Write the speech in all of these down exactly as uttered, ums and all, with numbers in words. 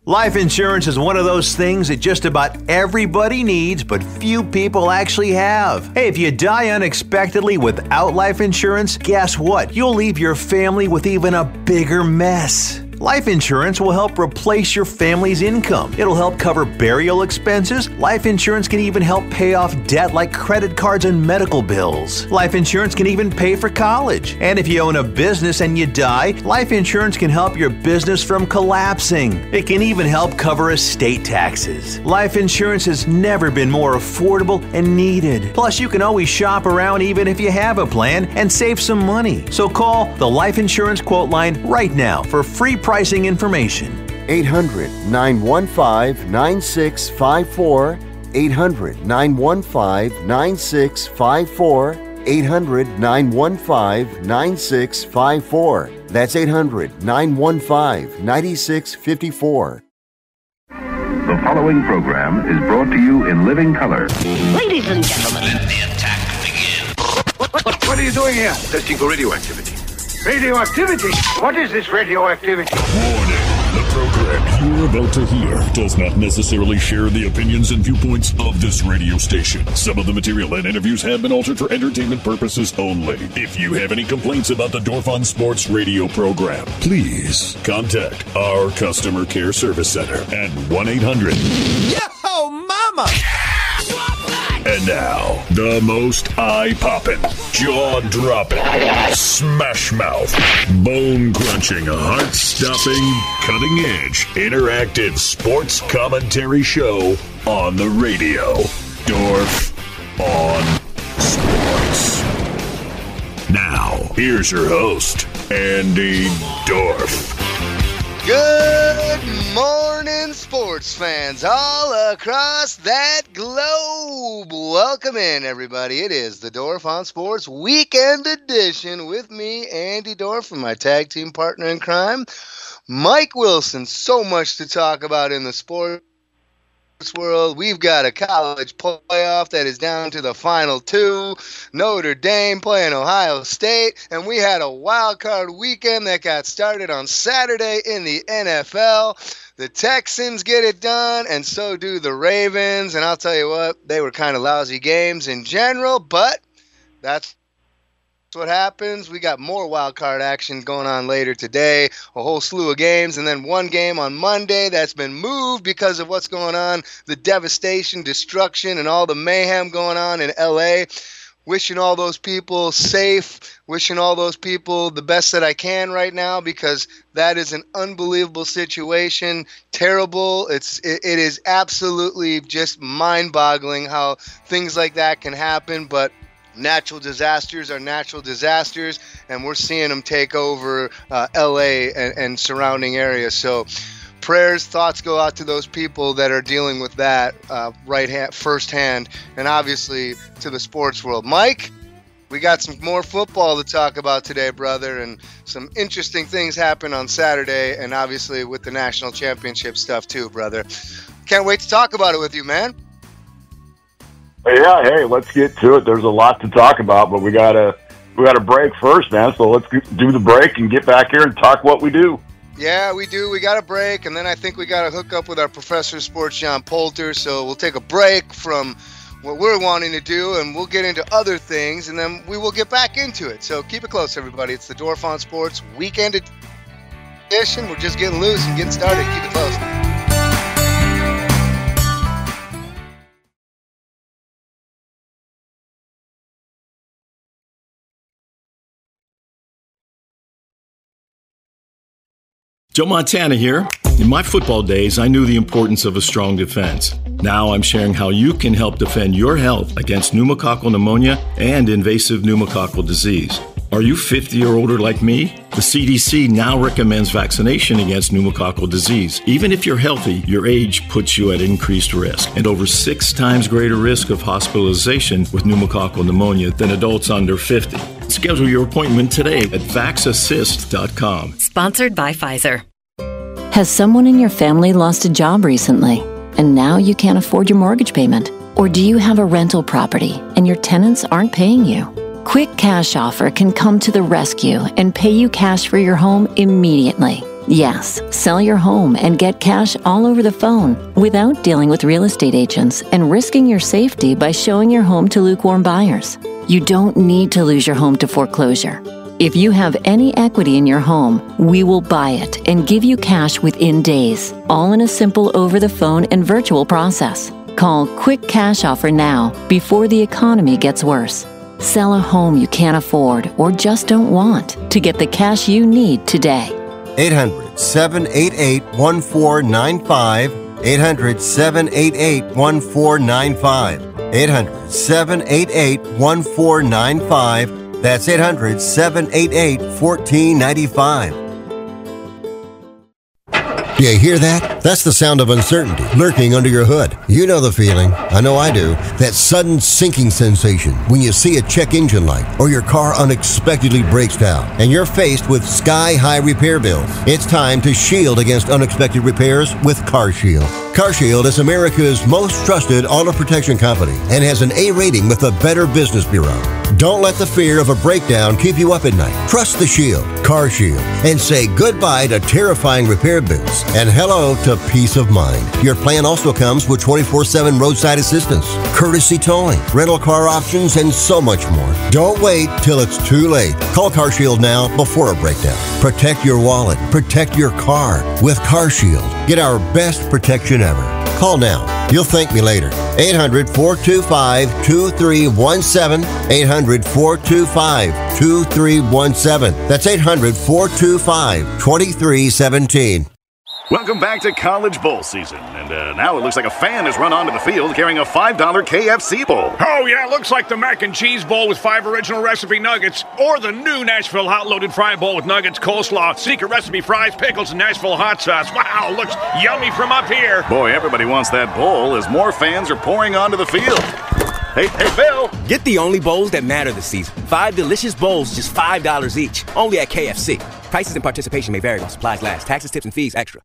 Life insurance is one of those things that just about everybody needs, but few people actually have. Hey, if you die unexpectedly without life insurance, guess what? You'll leave your family with even a bigger mess. Life insurance will help replace your family's income. It'll help cover burial expenses. Life insurance can even help pay off debt like credit cards and medical bills. Life insurance can even pay for college. And if you own a business and you die, life insurance can help your business from collapsing. It can even help cover estate taxes. Life insurance has never been more affordable and needed. Plus, you can always shop around even if you have a plan and save some money. So call the Life Insurance Quote Line right now for free pricing information. eight hundred, nine one five, nine six five four. eight hundred, nine one five, nine six five four. eight hundred, nine one five, nine six five four. That's eight hundred, nine one five, nine six five four. The following program is brought to you in living color. Ladies and gentlemen, let the attack begin. What, what, what are you doing here? Testing for radioactivity. Radioactivity? What is this radioactivity? Warning. The program you're about to hear does not necessarily share the opinions and viewpoints of this radio station. Some of the material and interviews have been altered for entertainment purposes only. If you have any complaints about the Dorf on Sports radio program, please contact our customer care service center at one eight hundred. Yo, mama! And now, the most eye-popping, jaw-dropping, smash-mouth, bone-crunching, heart-stopping, cutting-edge, interactive sports commentary show on the radio. Dorf on Sports. Now, here's your host, Andy Dorf. Good morning, sports fans all across that globe. Welcome in, everybody. It is the Dorf on Sports Weekend Edition with me, Andy Dorf, and my tag team partner in crime, Mike Wilson. So much to talk about in the sports world. We've got a college playoff that is down to the final two. Notre Dame playing Ohio State, and we had a wild card weekend that got started on Saturday in the N F L. The Texans get it done, and so do the Ravens. And I'll tell you what, they were kind of lousy games in general, but that's what happens. We got more wild card action going on later today, a whole slew of games, and then one game on Monday that's been moved because of what's going on, the devastation, destruction, and all the mayhem going on in L A. Wishing all those people safe, wishing all those people the best that I can right now, because that is an unbelievable situation. Terrible. It's it, it is absolutely just mind-boggling how things like that can happen, but natural disasters are natural disasters, and we're seeing them take over uh, L A and, and surrounding areas. So prayers, thoughts go out to those people that are dealing with that uh, right hand, firsthand, and obviously to the sports world. Mike, we got some more football to talk about today, brother, and some interesting things happen on Saturday, and obviously with the national championship stuff too, brother. Can't wait to talk about it with you, man. Yeah, hey, let's get to it. There's a lot to talk about, but we gotta we gotta break first, man. So let's do the break and get back here and talk what we do. Yeah, we do. We got a break, and then I think we got to hook up with our professor of sports, John Poulter. So we'll take a break from what we're wanting to do, and we'll get into other things, and then we will get back into it. So keep it close, everybody. It's the Dorf on Sports Weekend Edition. We're just getting loose and getting started. Keep it close. Joe Montana here. In my football days, I knew the importance of a strong defense. Now I'm sharing how you can help defend your health against pneumococcal pneumonia and invasive pneumococcal disease. Are you fifty or older like me? The C D C now recommends vaccination against pneumococcal disease. Even if you're healthy, your age puts you at increased risk and over six times greater risk of hospitalization with pneumococcal pneumonia than adults under fifty. Schedule your appointment today at vax assist dot com. Sponsored by Pfizer. Has someone in your family lost a job recently, and now you can't afford your mortgage payment? Or do you have a rental property and your tenants aren't paying you? Quick Cash Offer can come to the rescue and pay you cash for your home immediately. Yes, sell your home and get cash all over the phone without dealing with real estate agents and risking your safety by showing your home to lukewarm buyers. You don't need to lose your home to foreclosure. If you have any equity in your home, we will buy it and give you cash within days, all in a simple over-the-phone and virtual process. Call Quick Cash Offer now before the economy gets worse. Sell a home you can't afford or just don't want to get the cash you need today. eight hundred, seven eight eight, one four nine five. eight hundred, seven eight eight, one four nine five. eight hundred, seven eight eight, one four nine five. That's eight hundred, seven eight eight, one four nine five. Do you hear that? That's the sound of uncertainty lurking under your hood. You know the feeling. I know I do. That sudden sinking sensation when you see a check engine light or your car unexpectedly breaks down and you're faced with sky-high repair bills. It's time to shield against unexpected repairs with CarShield. CarShield is America's most trusted auto protection company and has an A rating with the Better Business Bureau. Don't let the fear of a breakdown keep you up at night. Trust the Shield, CarShield, and say goodbye to terrifying repair bills and hello to peace of mind. Your plan also comes with twenty-four seven roadside assistance, courtesy towing, rental car options, and so much more. Don't wait till it's too late. Call CarShield now before a breakdown. Protect your wallet. Protect your car with CarShield. Get our best protection ever. Call now. You'll thank me later. eight hundred, four two five, two three one seven. eight hundred, four two five, two three one seven. That's eight hundred, four two five, two three one seven. Welcome back to College Bowl season, and uh, now it looks like a fan has run onto the field carrying a five dollar K F C bowl. Oh yeah, looks like the mac and cheese bowl with five original recipe nuggets, or the new Nashville hot loaded fry bowl with nuggets, coleslaw, secret recipe fries, pickles, and Nashville hot sauce. Wow, looks yummy from up here. Boy, everybody wants that bowl as more fans are pouring onto the field. Hey, hey, Phil! Get the only bowls that matter this season. Five delicious bowls, just five dollars each. Only at K F C. Prices and participation may vary while supplies last. Taxes, tips, and fees extra.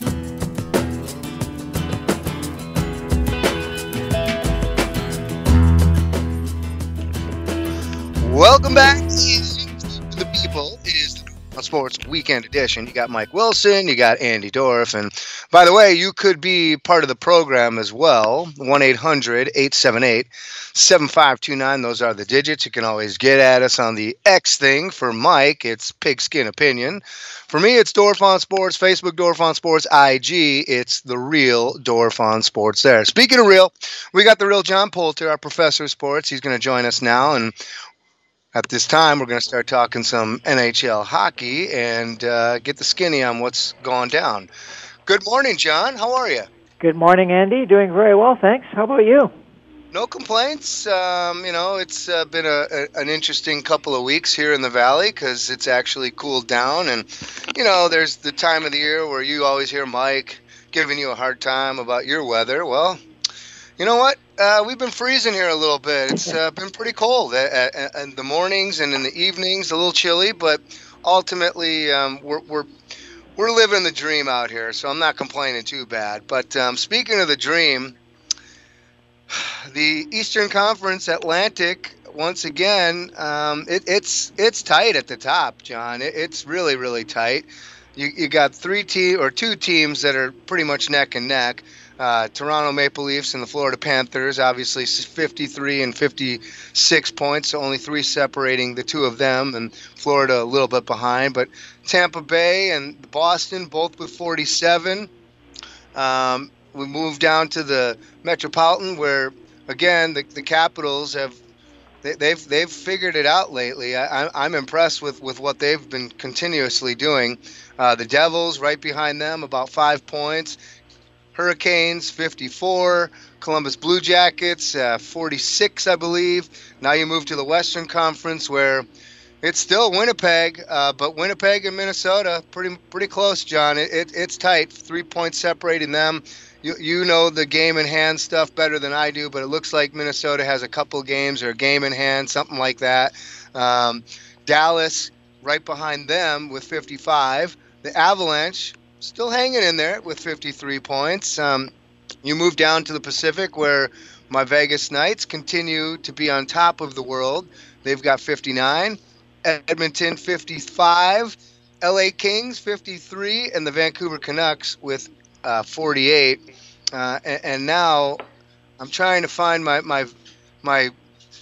Welcome back to the people. It is the on Sports Weekend Edition. You got Mike Wilson, you got Andy Dorff, and by the way, you could be part of the program as well. one eight hundred, eight seven eight, seven five two nine. Those are the digits. You can always get at us on the X thing. For Mike, it's Pigskin Opinion. For me, it's Dorff on Sports, Facebook Dorff on Sports, I G, it's the real Dorff on Sports there. Speaking of real, we got the real John Poulter, our professor of sports. He's going to join us now, and at this time, we're going to start talking some N H L hockey and uh, get the skinny on what's gone down. Good morning, John. How are you? Good morning, Andy. Doing very well, thanks. How about you? No complaints. Um, you know, it's uh, been a, a, an interesting couple of weeks here in the Valley because it's actually cooled down. And, you know, there's the time of the year where you always hear Mike giving you a hard time about your weather. Well, you know what? Uh, we've been freezing here a little bit. It's uh, been pretty cold in the mornings and in the evenings, a little chilly, but ultimately um, we're, we're we're living the dream out here, so I'm not complaining too bad. But um, speaking of the dream, the Eastern Conference Atlantic, once again, um, it, it's it's tight at the top, John. It, it's really, really tight. You you got three te- or two teams that are pretty much neck and neck. Uh, Toronto Maple Leafs and the Florida Panthers, obviously fifty-three and fifty-six points, so only three separating the two of them, and Florida a little bit behind. But Tampa Bay and Boston both with forty-seven. Um, we move down to the Metropolitan, where again the, the Capitals have they, they've they've figured it out lately. I, I'm impressed with, with what they've been continuously doing. Uh, the Devils right behind them, about five points. Hurricanes, fifty-four. Columbus Blue Jackets, uh, forty-six, I believe. Now you move to the Western Conference, where it's still Winnipeg, uh, but Winnipeg and Minnesota, pretty pretty close, John. It, it It's tight, three points separating them. You you know the game in hand stuff better than I do, but it looks like Minnesota has a couple games or a game in hand, something like that. Um, Dallas right behind them with fifty-five. The Avalanche still hanging in there with fifty-three points. Um, you move down to the Pacific, where my Vegas Knights continue to be on top of the world. They've got fifty-nine. Edmonton, fifty-five. L A Kings fifty-three and the Vancouver Canucks with uh, forty-eight. Uh, and, and now I'm trying to find my my my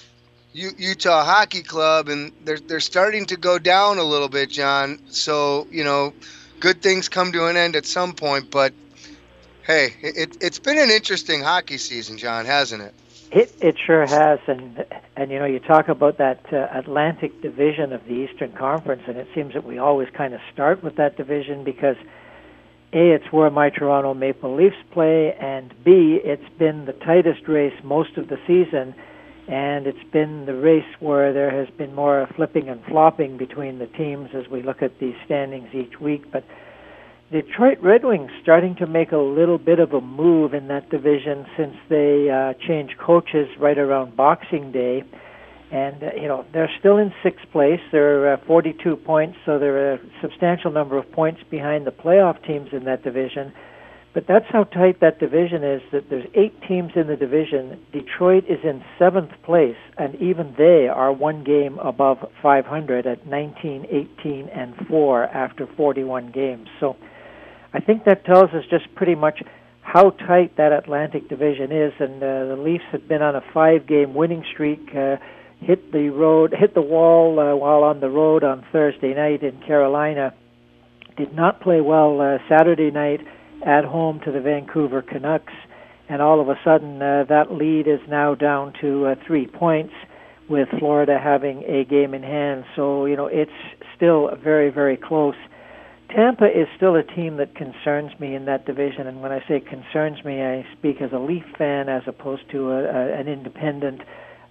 U- Utah Hockey Club, and they're they're starting to go down a little bit, John. So you know, good things come to an end at some point. But hey, it, it's been an interesting hockey season, John, hasn't it? It it sure has, and and you know, you talk about that uh, Atlantic Division of the Eastern Conference, and it seems that we always kind of start with that division because A, it's where my Toronto Maple Leafs play, and B, it's been the tightest race most of the season, and it's been the race where there has been more flipping and flopping between the teams as we look at these standings each week. But Detroit Red Wings starting to make a little bit of a move in that division since they uh, changed coaches right around Boxing Day. And, uh, you know, they're still in sixth place. They're uh, forty-two points, so they're a substantial number of points behind the playoff teams in that division. But that's how tight that division is, that there's eight teams in the division. Detroit is in seventh place, and even they are one game above five hundred at nineteen, eighteen, and four after forty-one games. So I think that tells us just pretty much how tight that Atlantic division is. And uh, the Leafs had been on a five-game winning streak, uh, hit the road, hit the wall uh, while on the road on Thursday night in Carolina. Did not play well uh, Saturday night at home to the Vancouver Canucks, and all of a sudden uh, that lead is now down to uh, three points, with Florida having a game in hand. So you know it's still very, very close. Tampa is still a team that concerns me in that division, and when I say concerns me, I speak as a Leaf fan as opposed to a, a, an independent,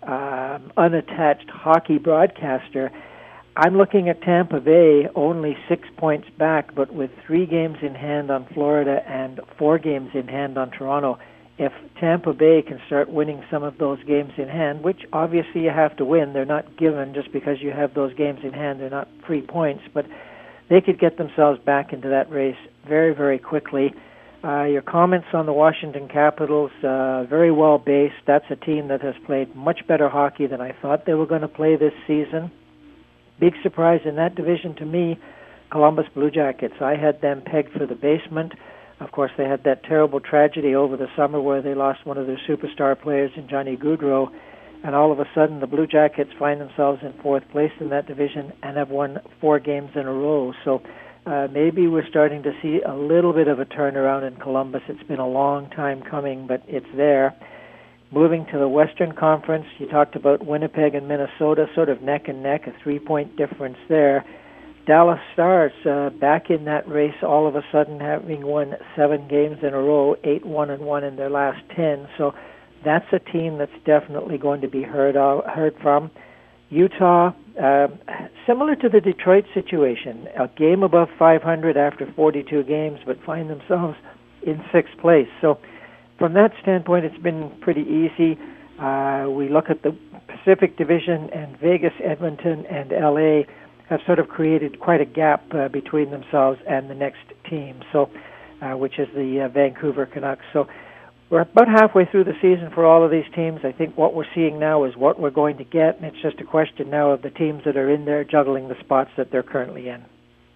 um, unattached hockey broadcaster. I'm looking at Tampa Bay, only six points back, but with three games in hand on Florida and four games in hand on Toronto. If Tampa Bay can start winning some of those games in hand, which obviously you have to win, they're not given just because you have those games in hand, they're not free points, but they could get themselves back into that race very, very quickly. Uh, your comments on the Washington Capitals, uh, very well based. That's a team that has played much better hockey than I thought they were going to play this season. Big surprise in that division to me, Columbus Blue Jackets. I had them pegged for the basement. Of course, they had that terrible tragedy over the summer where they lost one of their superstar players in Johnny Gaudreau, and all of a sudden the Blue Jackets find themselves in fourth place in that division and have won four games in a row. So uh, maybe we're starting to see a little bit of a turnaround in Columbus. It's been a long time coming, but it's there. Moving to the Western Conference, you talked about Winnipeg and Minnesota, sort of neck and neck, a three-point difference there. Dallas Stars uh, back in that race, all of a sudden having won seven games in a row, eight one and one in their last ten. So that's a team that's definitely going to be heard of, heard from. Utah, uh, similar to the Detroit situation, a game above five hundred after forty-two games, but find themselves in sixth place. So from that standpoint, it's been pretty easy. Uh, we look at the Pacific Division, and Vegas, Edmonton, and L A have sort of created quite a gap uh, between themselves and the next team, so uh, which is the uh, Vancouver Canucks. So we're about halfway through the season for all of these teams. I think what we're seeing now is what we're going to get, and it's just a question now of the teams that are in there juggling the spots that they're currently in.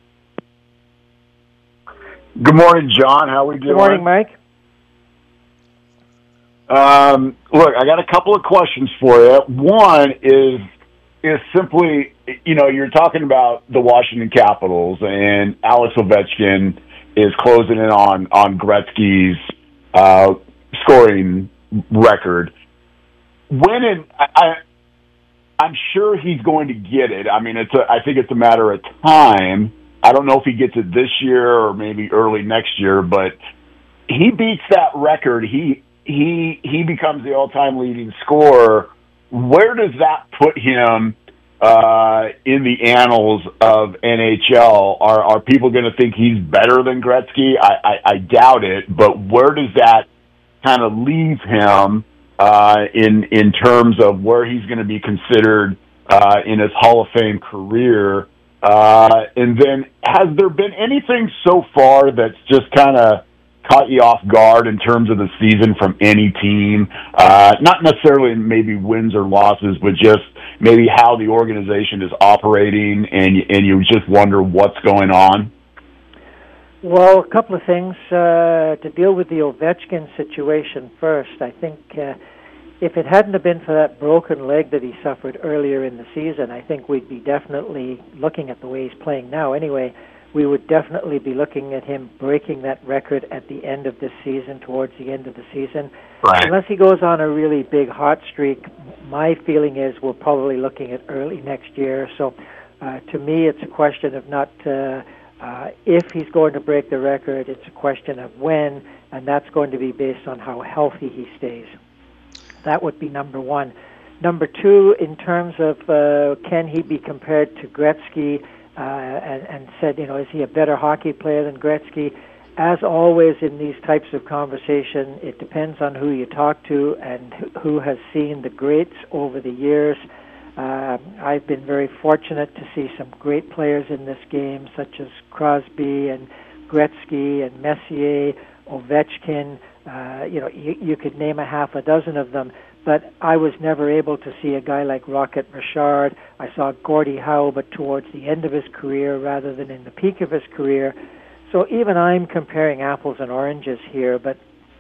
Good morning, John. How are we doing? Good morning, Mike. Um, look, I got a couple of questions for you. One is is simply, you know, you're talking about the Washington Capitals, and Alex Ovechkin is closing in on on Gretzky's uh, scoring record. When in, I, I, I'm sure he's going to get it. I mean, it's a, I think it's a matter of time. I don't know if he gets it this year or maybe early next year, but he beats that record. He he he becomes the all-time leading scorer. Where does that put him uh, in the annals of N H L? Are are people going to think he's better than Gretzky? I, I, I doubt it. But where does that kind of leave him uh, in in terms of where he's going to be considered uh, in his Hall of Fame career? Uh, and then, has there been anything so far that's just kind of caught you off guard in terms of the season from any team? Uh, not necessarily maybe wins or losses, but just maybe how the organization is operating, and and you just wonder what's going on? Well, a couple of things. Uh, to deal with the Ovechkin situation first, I think uh, if it hadn't have been for that broken leg that he suffered earlier in the season, I think we'd be definitely looking at the way he's playing now anyway. We would definitely be looking at him breaking that record at the end of this season, towards the end of the season. Right. Unless he goes on a really big hot streak, my feeling is we're probably looking at early next year. So uh, to me, it's a question of not uh, uh, if he's going to break the record, it's a question of when, and that's going to be based on how healthy he stays. That would be number one. Number two, in terms of uh, can he be compared to Gretzky, uh, and, and said, you know, is he a better hockey player than Gretzky? As always in these types of conversation, it depends on who you talk to and who has seen the greats over the years. Uh, I've been very fortunate to see some great players in this game, such as Crosby and Gretzky and Messier, Ovechkin. Uh, you know, you, you could name a half a dozen of them, but I was never able to see a guy like Rocket Richard. I saw Gordie Howe, but towards the end of his career rather than in the peak of his career. So even I'm comparing apples and oranges here, but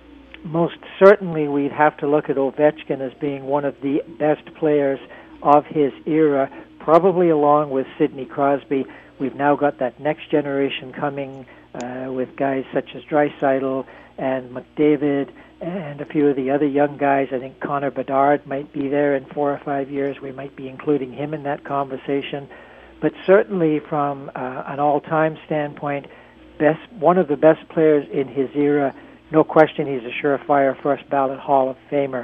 most certainly we'd have to look at Ovechkin as being one of the best players of his era, probably along with Sidney Crosby. We've now got that next generation coming uh, with guys such as Draisaitl and McDavid and a few of the other young guys. I think Connor Bedard might be there in four or five years. We might be including him in that conversation. But certainly from uh, an all-time standpoint, best one of the best players in his era, no question he's a surefire first ballot Hall of Famer.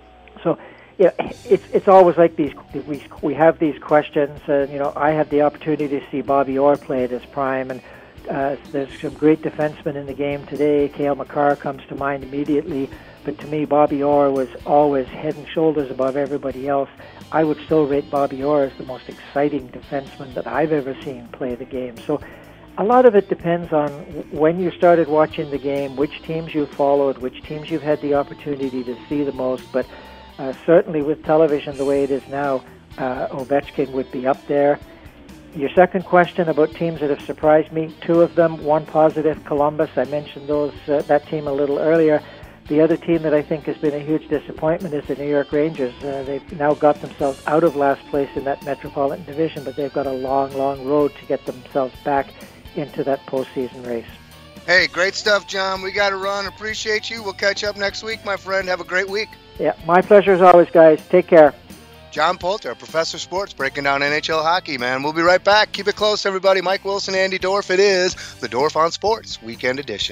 So yeah, it's it's always like these. We we have these questions, and you know, I had the opportunity to see Bobby Orr play at his prime, and uh, there's some great defensemen in the game today. Cale Makar comes to mind immediately, but to me, Bobby Orr was always head and shoulders above everybody else. I would still rate Bobby Orr as the most exciting defenseman that I've ever seen play the game. So a lot of it depends on when you started watching the game, which teams you followed, which teams you've had the opportunity to see the most, but Uh, certainly with television the way it is now, uh, Ovechkin would be up there. Your second question about teams that have surprised me, two of them, one positive, Columbus. I mentioned those uh, that team a little earlier. The other team that I think has been a huge disappointment is the New York Rangers. Uh, they've now got themselves out of last place in that Metropolitan Division, but they've got a long, long road to get themselves back into that postseason race. Hey, great stuff, John. We got to run. Appreciate you. We'll catch up next week, my friend. Have a great week. Yeah, my pleasure as always, guys. Take care. John Poulter, Professor Sports, breaking down N H L hockey, man. We'll be right back. Keep it close, everybody. Mike Wilson, Andy Dorf. It is the Dorf on Sports Weekend Edition.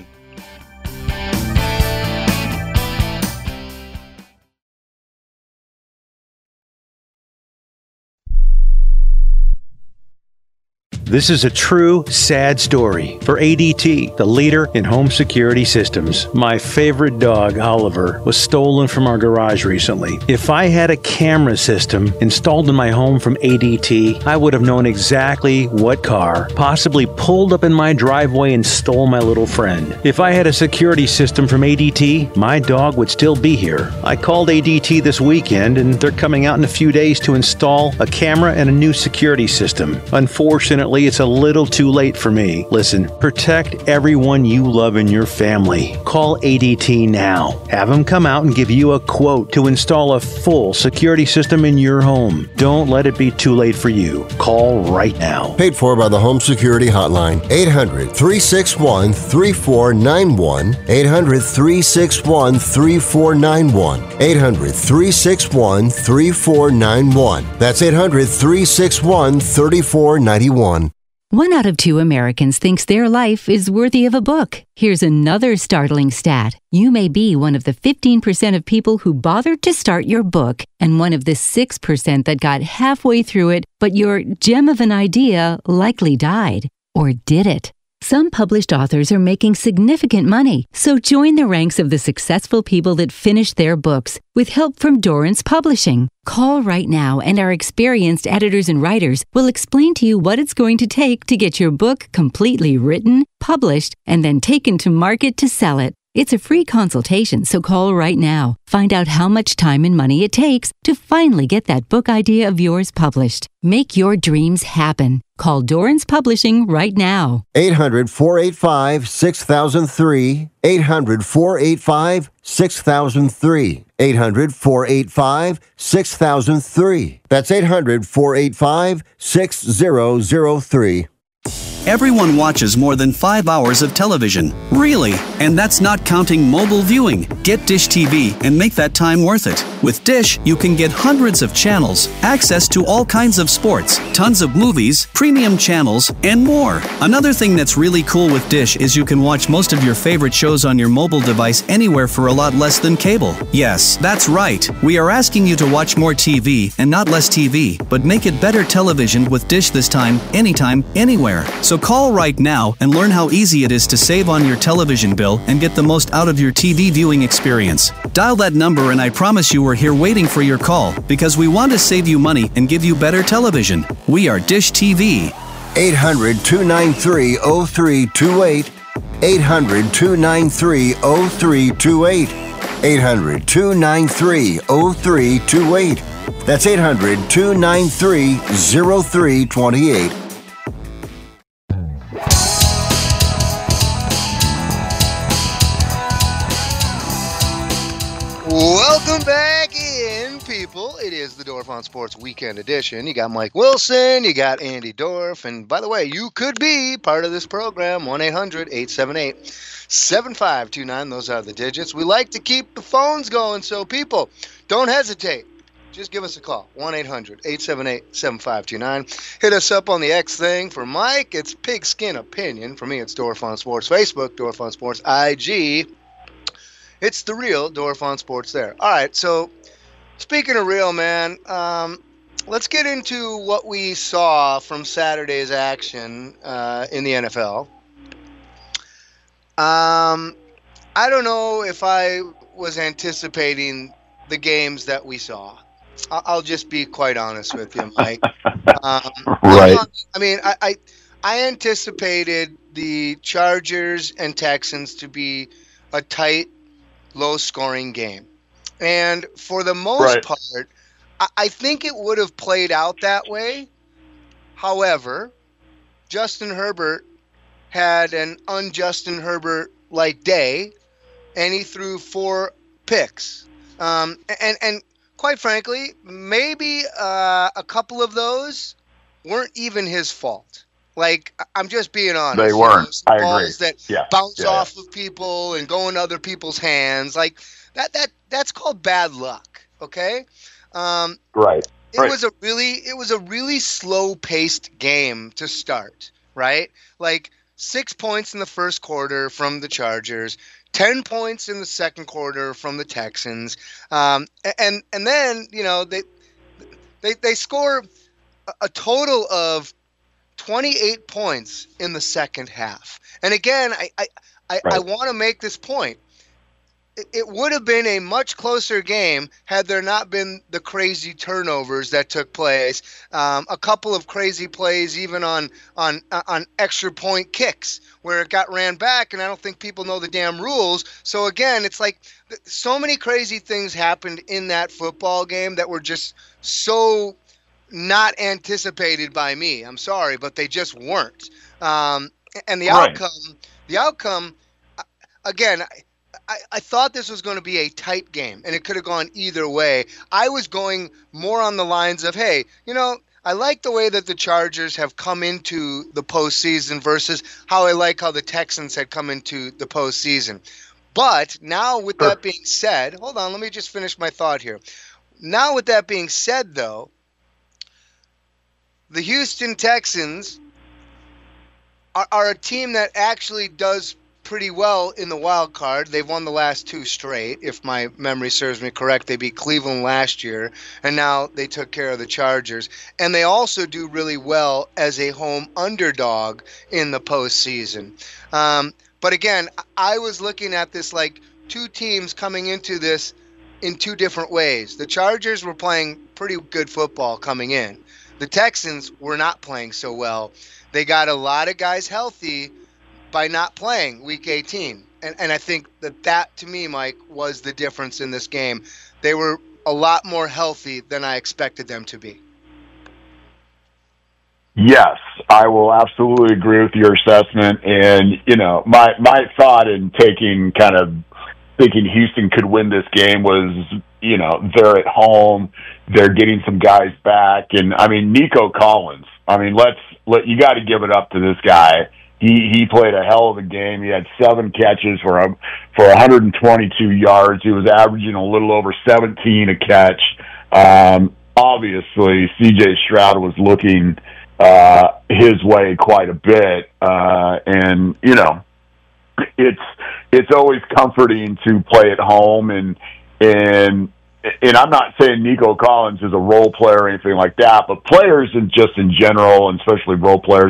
This is a true, sad story for A D T, the leader in home security systems. My favorite dog, Oliver, was stolen from our garage recently. If I had a camera system installed in my home from A D T, I would have known exactly what car possibly pulled up in my driveway and stole my little friend. If I had a security system from A D T, my dog would still be here. I called A D T this weekend, and they're coming out in a few days to install a camera and a new security system. Unfortunately, it's a little too late for me. Listen, protect everyone you love in your family. Call A D T now. Have them come out and give you a quote to install a full security system in your home. Don't let it be too late for you. Call right now. Paid for by the Home Security Hotline. eight hundred, three six one, three four nine one. eight hundred, three six one, three four nine one. eight hundred, three six one, three four nine one. That's eight hundred, three six one, three four nine one. One out of two Americans thinks their life is worthy of a book. Here's another startling stat. You may be one of the fifteen percent of people who bothered to start your book and one of the six percent that got halfway through it, but your gem of an idea likely died. Or did it? Some published authors are making significant money, so join the ranks of the successful people that finish their books with help from Dorrance Publishing. Call right now and our experienced editors and writers will explain to you what it's going to take to get your book completely written, published, and then taken to market to sell it. It's a free consultation, so call right now. Find out how much time and money it takes to finally get that book idea of yours published. Make your dreams happen. Call Dorrance Publishing right now. eight hundred, four eight five, six thousand three. eight hundred, four eight five, six thousand three. eight hundred, four eight five, six thousand three. That's eight hundred, four eight five, six thousand three. Everyone watches more than five hours of television. Really? And that's not counting mobile viewing. Get Dish T V and make that time worth it. With Dish, you can get hundreds of channels, access to all kinds of sports, tons of movies, premium channels, and more. Another thing that's really cool with Dish is you can watch most of your favorite shows on your mobile device anywhere for a lot less than cable. Yes, that's right. We are asking you to watch more T V and not less T V, but make it better television with Dish this time, anytime, anywhere. So call right now and learn how easy it is to save on your television bill and get the most out of your T V viewing experience. Dial that number and I promise you we're here waiting for your call because we want to save you money and give you better television. We are Dish T V. eight hundred, two nine three, oh three two eight. eight hundred, two nine three, oh three two eight. eight hundred, two nine three, oh three two eight. That's eight hundred, two nine three, oh three two eight. Welcome back in, people. It is the Dorf on Sports Weekend Edition. You got Mike Wilson, you got Andy Dorf, and by the way, you could be part of this program, one eight hundred, eight seven eight, seven five two nine. Those are the digits. We like to keep the phones going, so people, don't hesitate. Just give us a call, one eight hundred, eight seven eight, seven five two nine. Hit us up on the X thing. For Mike, it's Pigskin Opinion. For me, it's Dorf on Sports Facebook, Dorf on Sports I G. It's the real Dorf on Sports there. All right, so speaking of real, man, um, let's get into what we saw from Saturday's action uh, in the N F L. Um, I don't know if I was anticipating the games that we saw. I- I'll just be quite honest with you, Mike. Um, right. I mean, I, I I anticipated the Chargers and Texans to be a tight, low-scoring game. And for the most right. part, I, I think it would have played out that way. However, Justin Herbert had an un-Justin Herbert-like day, and he threw four picks. Um, and, and quite frankly, maybe uh, a couple of those weren't even his fault. Like, I'm just being honest. They weren't. You know, I agree. balls that yeah. bounce yeah, off yeah. of people and go in other people's hands. Like, that that that's called bad luck, okay? Um, right. It right. was a really it was a really slow-paced game to start, right? Like, six points in the first quarter from the Chargers, ten points in the second quarter from the Texans. Um, and and then, you know, they they they score a, a total of twenty-eight points in the second half. And again, I I, I, right. I want to make this point. It, it would have been a much closer game had there not been the crazy turnovers that took place. Um, a couple of crazy plays even on on on extra point kicks where it got ran back, and I don't think people know the damn rules. So again, it's like so many crazy things happened in that football game that were just so not anticipated by me. I'm sorry, but they just weren't. Um, and the right. outcome, the outcome, again, I, I, I thought this was going to be a tight game, and it could have gone either way. I was going more on the lines of, hey, you know, I like the way that the Chargers have come into the postseason versus how I like how the Texans had come into the postseason. But now with that being said, hold on, let me just finish my thought here. Now with that being said, though, the Houston Texans are, are a team that actually does pretty well in the wild card. They've won the last two straight, if my memory serves me correct. They beat Cleveland last year, and now they took care of the Chargers. And they also do really well as a home underdog in the postseason. Um, but again, I was looking at this like two teams coming into this in two different ways. The Chargers were playing pretty good football coming in. The Texans were not playing so well. They got a lot of guys healthy by not playing week eighteen. And, and I think that that, to me, Mike, was the difference in this game. They were a lot more healthy than I expected them to be. Yes, I will absolutely agree with your assessment. And, you know, my, my thought in taking kind of thinking Houston could win this game was, you know, they're at home, they're getting some guys back. And, I mean, Nico Collins, I mean, let's, let, you got to give it up to this guy. He he played a hell of a game. He had seven catches for a, for one hundred twenty-two yards. He was averaging a little over seventeen a catch. Um, obviously, C J Stroud was looking uh, his way quite a bit, uh, and you know, it's it's always comforting to play at home, and and and I'm not saying Nico Collins is a role player or anything like that, but players and just in general, and especially role players,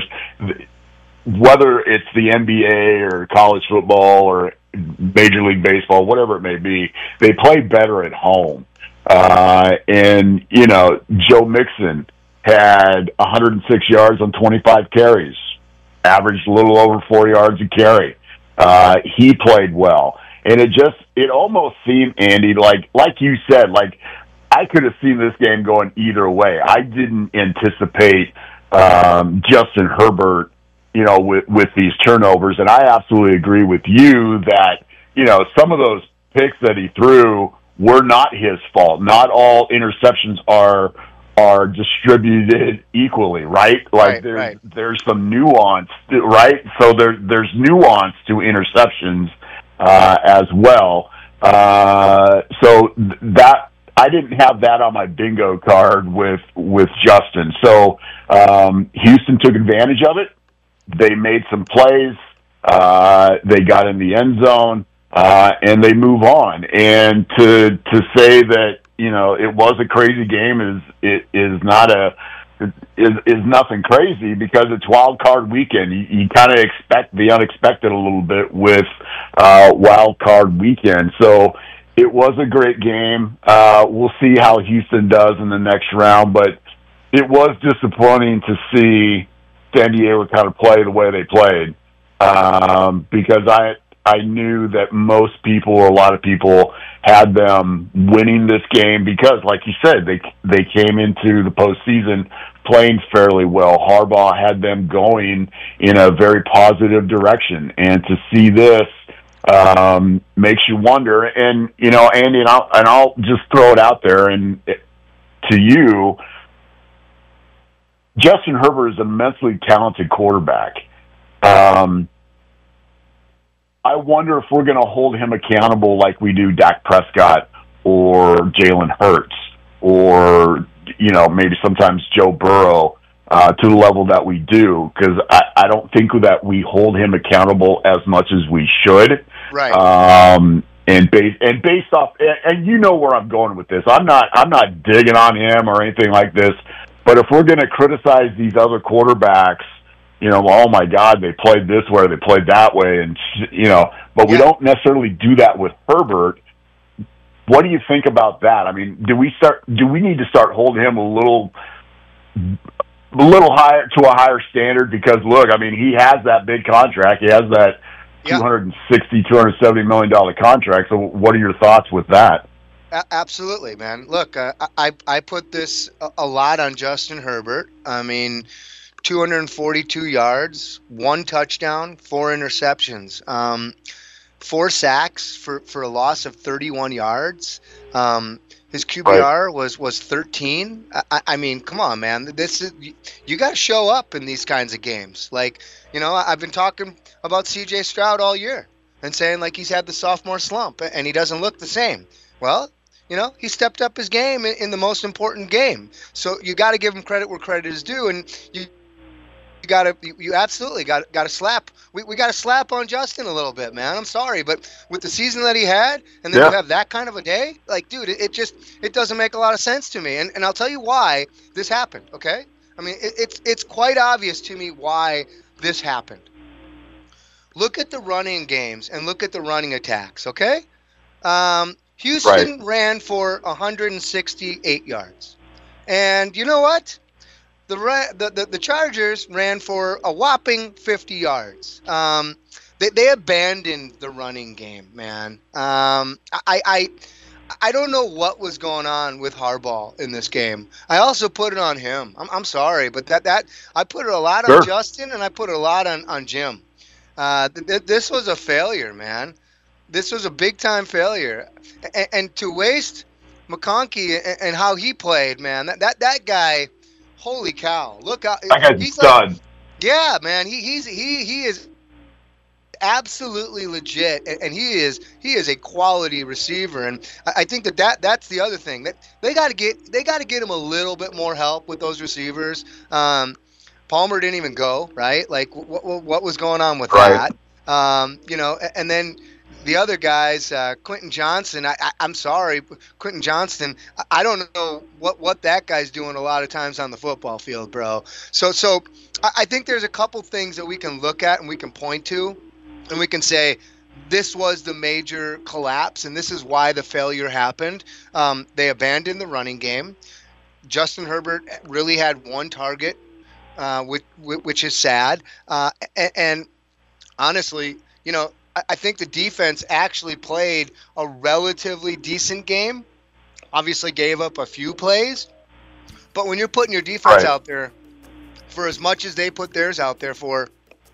whether it's the N B A or college football or Major League Baseball, whatever it may be, they play better at home. Uh, and, you know, Joe Mixon had one hundred six yards on twenty-five carries, averaged a little over four yards a carry. Uh, he played well. And it just, it almost seemed, Andy, like, like you said, like, I could have seen this game going either way. I didn't anticipate um, Justin Herbert, you know, with, with these turnovers. And I absolutely agree with you that, you know, some of those picks that he threw were not his fault. Not all interceptions are are distributed equally, right? Like right, there's right. there's some nuance, right? So there there's nuance to interceptions uh, as well. Uh, so th- that I didn't have that on my bingo card with with Justin. So um, Houston took advantage of it. They made some plays. Uh, they got in the end zone, uh, and they move on. And to to say that, you know, it was a crazy game is it is not a is is nothing crazy, because it's wild card weekend. You, you kind of expect the unexpected a little bit with uh, wild card weekend. So it was a great game. Uh, we'll see how Houston does in the next round, but it was disappointing to see San Diego kind of play the way they played, um, because I I knew that most people, or a lot of people, had them winning this game because, like you said, they they came into the postseason playing fairly well. Harbaugh had them going in a very positive direction, and to see this um, makes you wonder. And you know, Andy, and I'll, and I'll just throw it out there and to you. Justin Herbert is an immensely talented quarterback. Um, I wonder if we're going to hold him accountable like we do Dak Prescott or Jalen Hurts, or, you know, maybe sometimes Joe Burrow, uh, to the level that we do, because I, I don't think that we hold him accountable as much as we should. Right. Um, and based and based off, and, and you know where I'm going with this. I'm not I'm not digging on him or anything like this. But if we're going to criticize these other quarterbacks, you know, oh my God, they played this way, they played that way, and you know, but we Yeah. don't necessarily do that with Herbert. What do you think about that? I mean, do we start? Do we need to start holding him a little, a little higher to a higher standard? Because look, I mean, he has that big contract. He has that Yeah. two hundred sixty, two hundred seventy million dollar contract. So, what are your thoughts with that? A- absolutely, man. Look, uh, I I put this a, a lot on Justin Herbert. I mean, two hundred forty-two yards, one touchdown, four interceptions, um, four sacks for, for a loss of thirty-one yards. Um, his Q B R was was thirteen. I, I mean, come on, man. This is you, you got to show up in these kinds of games. Like, you know, I've been talking about C J Stroud all year and saying like he's had the sophomore slump and he doesn't look the same. Well, you know, he stepped up his game in, in the most important game. So you got to give him credit where credit is due, and you you got to you, you absolutely got got to slap. We we got to slap on Justin a little bit, man. I'm sorry, but with the season that he had, and then Yeah. you have that kind of a day, like, dude, it, it just it doesn't make a lot of sense to me. And and I'll tell you why this happened. Okay, I mean, it, it's it's quite obvious to me why this happened. Look at the running games and look at the running attacks. Okay. Um, Houston ran for one hundred sixty-eight yards. And you know what? The, the, the, the Chargers ran for a whopping fifty yards. Um, they, they abandoned the running game, man. Um, I, I I don't know what was going on with Harbaugh in this game. I also put it on him. I'm, I'm sorry, but that, that I put it a lot on Sure. Justin, and I put it a lot on, on Jim. Uh, th- th- this was a failure, man. This was a big-time failure. And, and to waste McConkey and, and how he played, man, that, that, that guy, holy cow. Look out. That guy's he's stud. Like, yeah, man, he, he's, he, he is absolutely legit, and, and he is he is a quality receiver, and I, I think that, that that's the other thing that they got to get they got to get him a little bit more help with those receivers. Um, Palmer didn't even go, right? Like what what, what was going on with Right. that? Um, you know, and, and then the other guys, uh, Quentin Johnson. I, I, I'm sorry, Quentin Johnston. I, I don't know what what that guy's doing a lot of times on the football field, bro. So so I, I think there's a couple things that we can look at and we can point to. And we can say this was the major collapse, and this is why the failure happened. Um, they abandoned the running game. Justin Herbert really had one target, uh, which, which is sad. Uh, and, and honestly, you know, I, I think the defense actually played a relatively decent game. Obviously gave up a few plays. But when you're putting your defense Right. out there for as much as they put theirs out there for,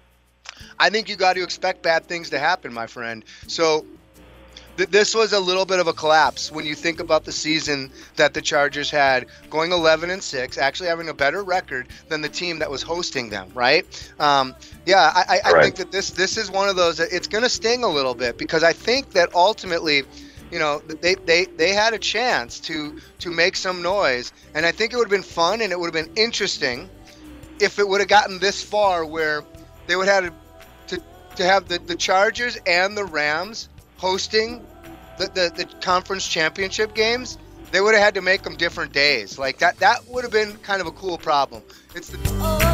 I think you got to expect bad things to happen, my friend. So th- this was a little bit of a collapse when you think about the season that the Chargers had, going eleven and six, actually having a better record than the team that was hosting them, right? Um, yeah, I, I, I Right. think that this this is one of those that it's going to sting a little bit, because I think that ultimately, you know, they, they, they had a chance to to make some noise, and I think it would have been fun and it would have been interesting if it would have gotten this far where they would have had to, to have the, the Chargers and the Rams hosting the, the, the conference championship games. They would have had to make them different days. Like that that would have been kind of a cool problem. It's the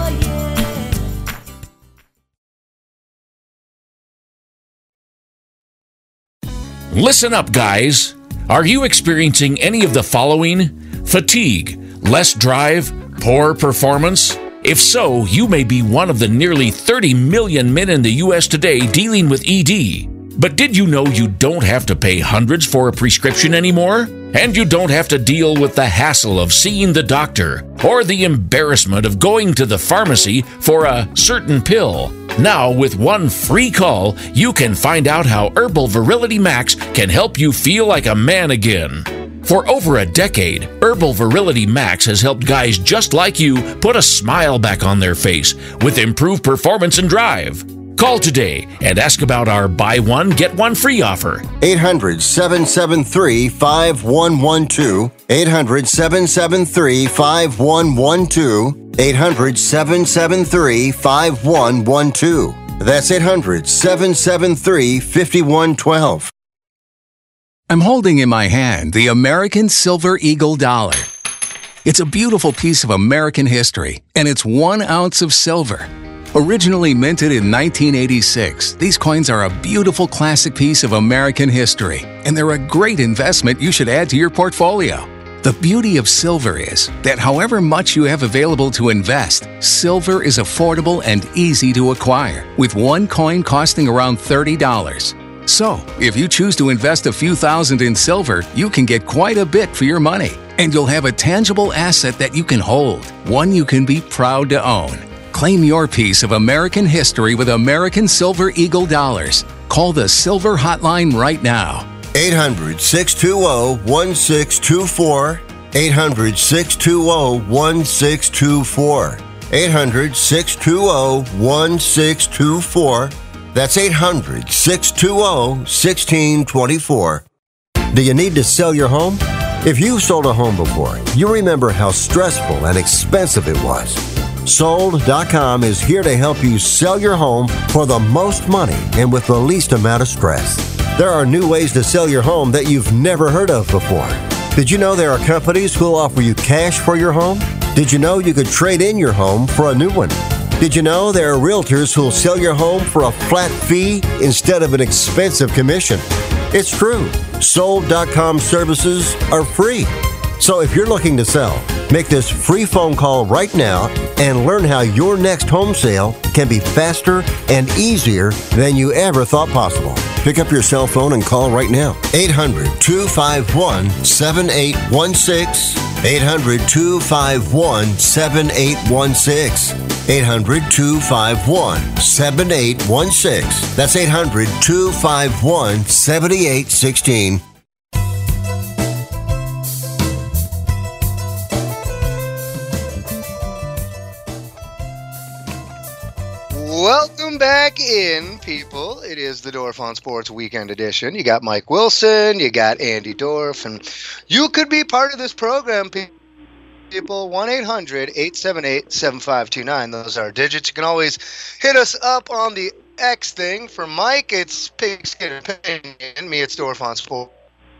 Listen up, guys. Are you experiencing any of the following? Fatigue, less drive, poor performance? If so, you may be one of the nearly thirty million men in the U S today dealing with E D. But did you know you don't have to pay hundreds for a prescription anymore? And you don't have to deal with the hassle of seeing the doctor or the embarrassment of going to the pharmacy for a certain pill. Now, with one free call, you can find out how Herbal Virility Max can help you feel like a man again. For over a decade, Herbal Virility Max has helped guys just like you put a smile back on their face with improved performance and drive. Call today and ask about our buy one, get one free offer. eight hundred, seven seven three, five one one two. eight hundred, seven seven three, five one one two. eight hundred, seven seven three, five one one two. That's eight hundred, seven seven three, five one one two. I'm holding in my hand the American Silver Eagle dollar. It's a beautiful piece of American history, and it's one ounce of silver. Originally minted in nineteen eighty-six, these coins are a beautiful classic piece of American history, and they're a great investment you should add to your portfolio. The beauty of silver is that however much you have available to invest, silver is affordable and easy to acquire, with one coin costing around thirty dollars. So, if you choose to invest a few thousand in silver, you can get quite a bit for your money, and you'll have a tangible asset that you can hold, one you can be proud to own. Claim your piece of American history with American Silver Eagle dollars. Call the Silver Hotline right now. eight hundred, six two zero, one six two four. eight hundred, six two zero, one six two four. eight hundred, six two zero, one six two four. That's eight hundred, six two zero, one six two four. Do you need to sell your home? If you've sold a home before, you remember how stressful and expensive it was. Sold dot com is here to help you sell your home for the most money and with the least amount of stress. There are new ways to sell your home that you've never heard of before. Did you know there are companies who'll offer you cash for your home? Did you know you could trade in your home for a new one? Did you know there are realtors who'll sell your home for a flat fee instead of an expensive commission? It's true. Sold dot com services are free. So if you're looking to sell, Make this free phone call right now and learn how your next home sale can be faster and easier than you ever thought possible. Pick up your cell phone and call right now. eight hundred, two five one, seven eight one six. eight hundred, two five one, seven eight one six. eight hundred, two five one, seven eight one six. That's eight hundred, two five one, seven eight one six. Welcome back in, people. It is the Dorf on Sports Weekend Edition. You got Mike Wilson, you got Andy Dorf, and you could be part of this program, people. one eight hundred, eight seven eight, seven five two nine. Those are our digits. You can always hit us up on the X thing. For Mike, it's Pigskin Opinion. Me, it's Dorf on Sports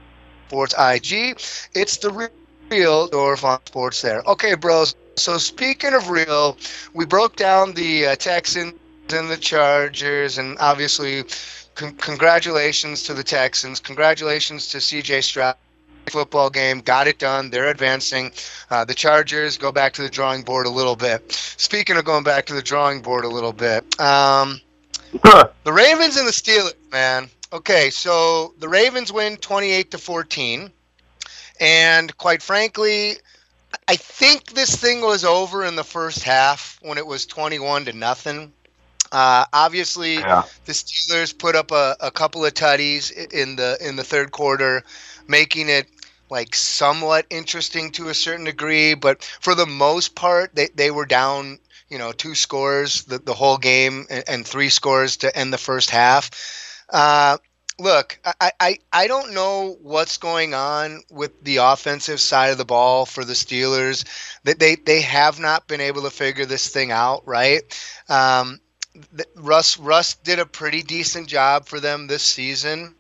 I G. It's the real Dorf on Sports there. Okay, bros. So speaking of real, we broke down the uh, Texans and the Chargers, and obviously con- congratulations to the Texans. Congratulations to C J Stroud. Football game, got it done. They're advancing. Uh, the Chargers go back to the drawing board a little bit. Speaking of going back to the drawing board a little bit, um, the Ravens and the Steelers, man. Okay, so the Ravens win twenty-eight to fourteen, and quite frankly, I think this thing was over in the first half when it was twenty-one to nothing. Uh, obviously, yeah. The Steelers put up a, a couple of tutties in the in the third quarter, making it like somewhat interesting to a certain degree. But for the most part, they, they were down, you know, two scores the, the whole game and, and three scores to end the first half. Uh, look, I, I, I don't know what's going on with the offensive side of the ball for the Steelers. That they, they have not been able to figure this thing out, right? Um, Russ Russ did a pretty decent job for them this season.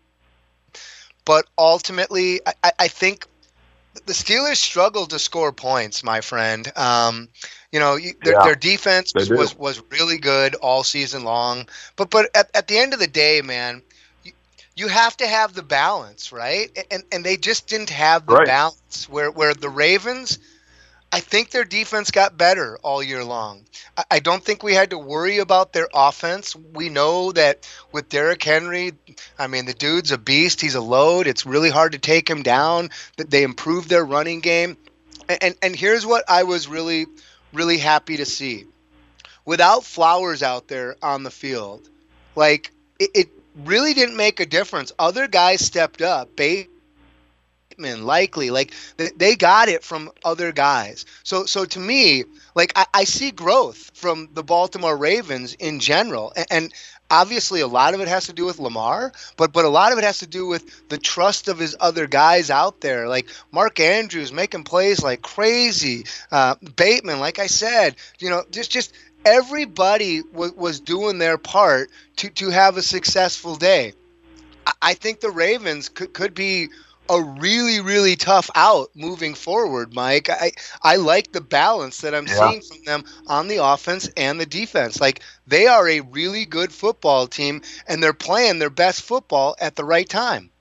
But ultimately, I, I think the Steelers struggled to score points, my friend. Um, you know, their, yeah, their defense was, was, was really good all season long. But but at, at the end of the day, man, you, you have to have the balance, right? And and they just didn't have the right. balance. Where where the Ravens, I think their defense got better all year long. I, I don't think we had to worry about their offense. We know that with Derrick Henry, I mean, the dude's a beast. He's a load. It's really hard to take him down. That they improved their running game. And, and and here's what I was really, really happy to see. Without Flowers out there on the field, like, it, it really didn't make a difference. Other guys stepped up. Bateman, Likely, like they, they got it from other guys. So so to me, like I, I see growth from the Baltimore Ravens in general. And, and obviously a lot of it has to do with Lamar, but but a lot of it has to do with the trust of his other guys out there. Like Mark Andrews making plays like crazy. Uh, Bateman, like I said, you know, just just everybody w- was doing their part to, to have a successful day. I, I think the Ravens could, could be a really, really tough out moving forward, Mike. I, I like the balance that I'm yeah. seeing from them on the offense and the defense. Like, they are a really good football team, and they're playing their best football at the right time.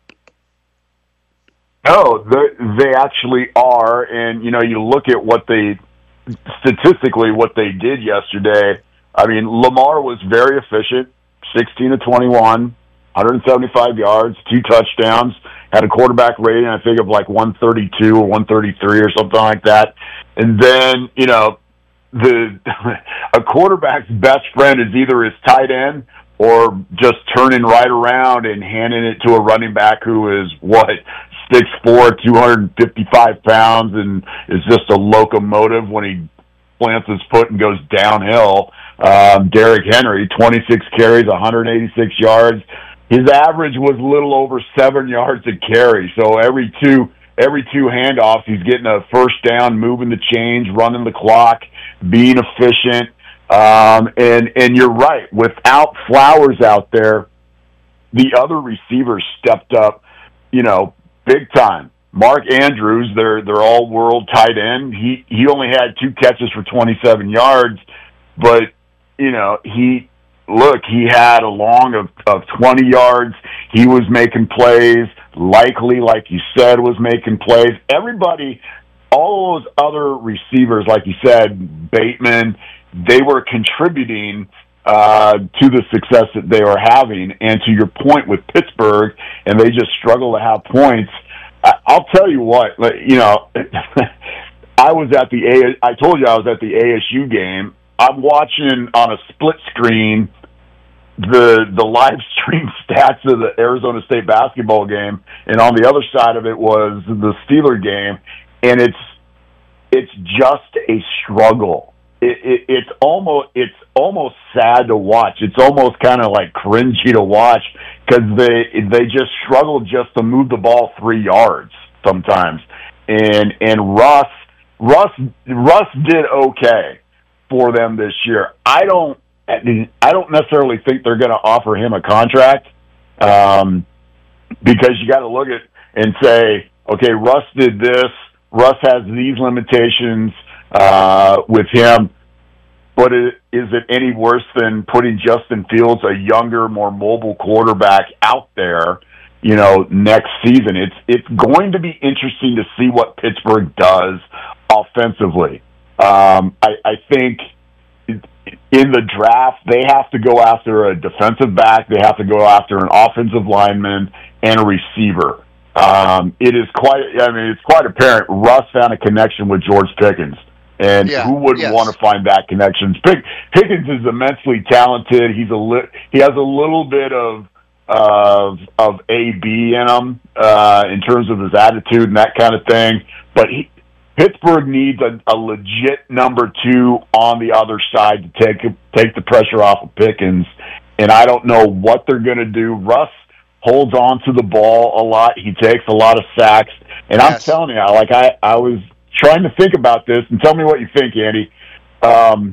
No, they actually are. And, you know, you look at what they, statistically, what they did yesterday. I mean, Lamar was very efficient, sixteen to twenty-one, one hundred seventy-five yards, two touchdowns. Had a quarterback rating, I think, of like one thirty-two or one thirty-three or something like that. And then, you know, the a quarterback's best friend is either his tight end or just turning right around and handing it to a running back who is, what, six foot four, two hundred fifty-five pounds, and is just a locomotive when he plants his foot and goes downhill. Um, Derrick Henry, twenty-six carries, one hundred eighty-six yards. His average was a little over seven yards a carry. So every two every two handoffs, he's getting a first down, moving the chains, running the clock, being efficient. Um, and and you're right. Without Flowers out there, the other receivers stepped up, you know, big time. Mark Andrews, their their all world tight end, he he only had two catches for twenty-seven yards, but you know he. Look, he had a long of, of twenty yards. He was making plays. Likely, like you said, was making plays. Everybody, all those other receivers, like you said, Bateman, they were contributing uh, to the success that they were having. And to your point with Pittsburgh, and they just struggle to have points. I, I'll tell you what, you know, I was at the A. I told you I was at the A S U game. I'm watching on a split screen the the live stream stats of the Arizona State basketball game, and on the other side of it was the Steeler game, and it's it's just a struggle. It, it, it's almost it's almost sad to watch. It's almost kind of like cringy to watch because they they just struggle just to move the ball three yards sometimes, and and Russ Russ Russ did okay for them this year. I don't. I don't necessarily think they're going to offer him a contract um, because you got to look at and say, okay, Russ did this. Russ has these limitations uh, with him, but it, is it any worse than putting Justin Fields, a younger, more mobile quarterback, out there, you know, next season? It's it's going to be interesting to see what Pittsburgh does offensively. Um, I, I think. In the draft, they have to go after a defensive back, they have to go after an offensive lineman, and a receiver. Um, it is quite, I mean, it's quite apparent Russ found a connection with George Pickens, and yeah, who wouldn't yes. want to find that connection? Pick, Pickens is immensely talented. He's a li- he has a little bit of of of A B in him uh, in terms of his attitude and that kind of thing, but he. Pittsburgh needs a, a legit number two on the other side to take take the pressure off of Pickens, and I don't know what they're going to do. Russ holds on to the ball a lot. He takes a lot of sacks, and yes. I'm telling you, like I, I was trying to think about this, and tell me what you think, Andy. Um,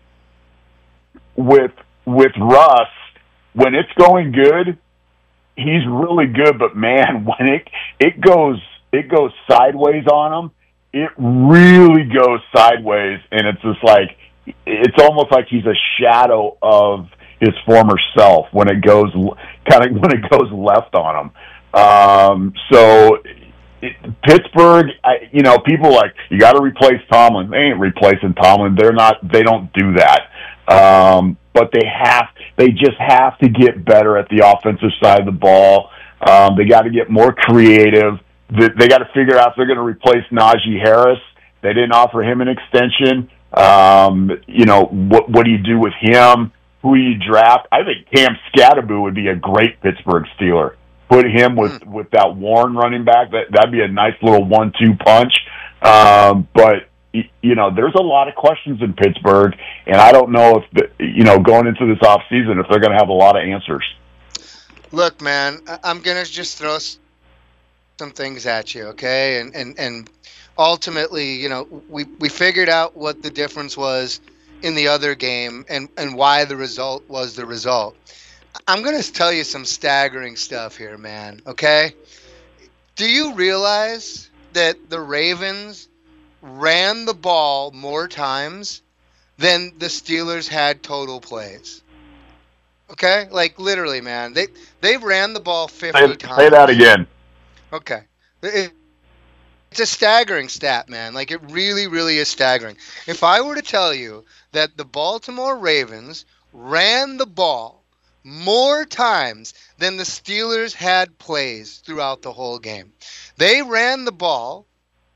with with Russ, when it's going good, he's really good, but man, when it it goes it goes sideways on him. It really goes sideways, and it's just like it's almost like he's a shadow of his former self when it goes kind of when it goes left on him. Um, so it, Pittsburgh, I, you know, people are like you got to replace Tomlin. They ain't replacing Tomlin. They're not. They don't do that. Um, but they have. They just have to get better at the offensive side of the ball. Um, they got to get more creative. They got to figure out if they're going to replace Najee Harris. They didn't offer him an extension. Um, you know, what what do you do with him? Who you draft? I think Cam Scatterbo would be a great Pittsburgh Steeler. Put him with, mm. with that Warren running back. That that'd be a nice little one two punch. Um, but you know, there's a lot of questions in Pittsburgh, and I don't know if the, you know going into this off season if they're going to have a lot of answers. Look, man, I'm going to just throw some things at you, okay? And and and ultimately, you know, we we figured out what the difference was in the other game and and why the result was the result. I'm going to tell you some staggering stuff here, man, okay? Do you realize that the Ravens ran the ball more times than the Steelers had total plays? Okay? Like literally, man. They they ran the ball fifty say, times. Say that again. Okay. It, it's a staggering stat, man. Like, it really, really is staggering. If I were to tell you that the Baltimore Ravens ran the ball more times than the Steelers had plays throughout the whole game. They ran the ball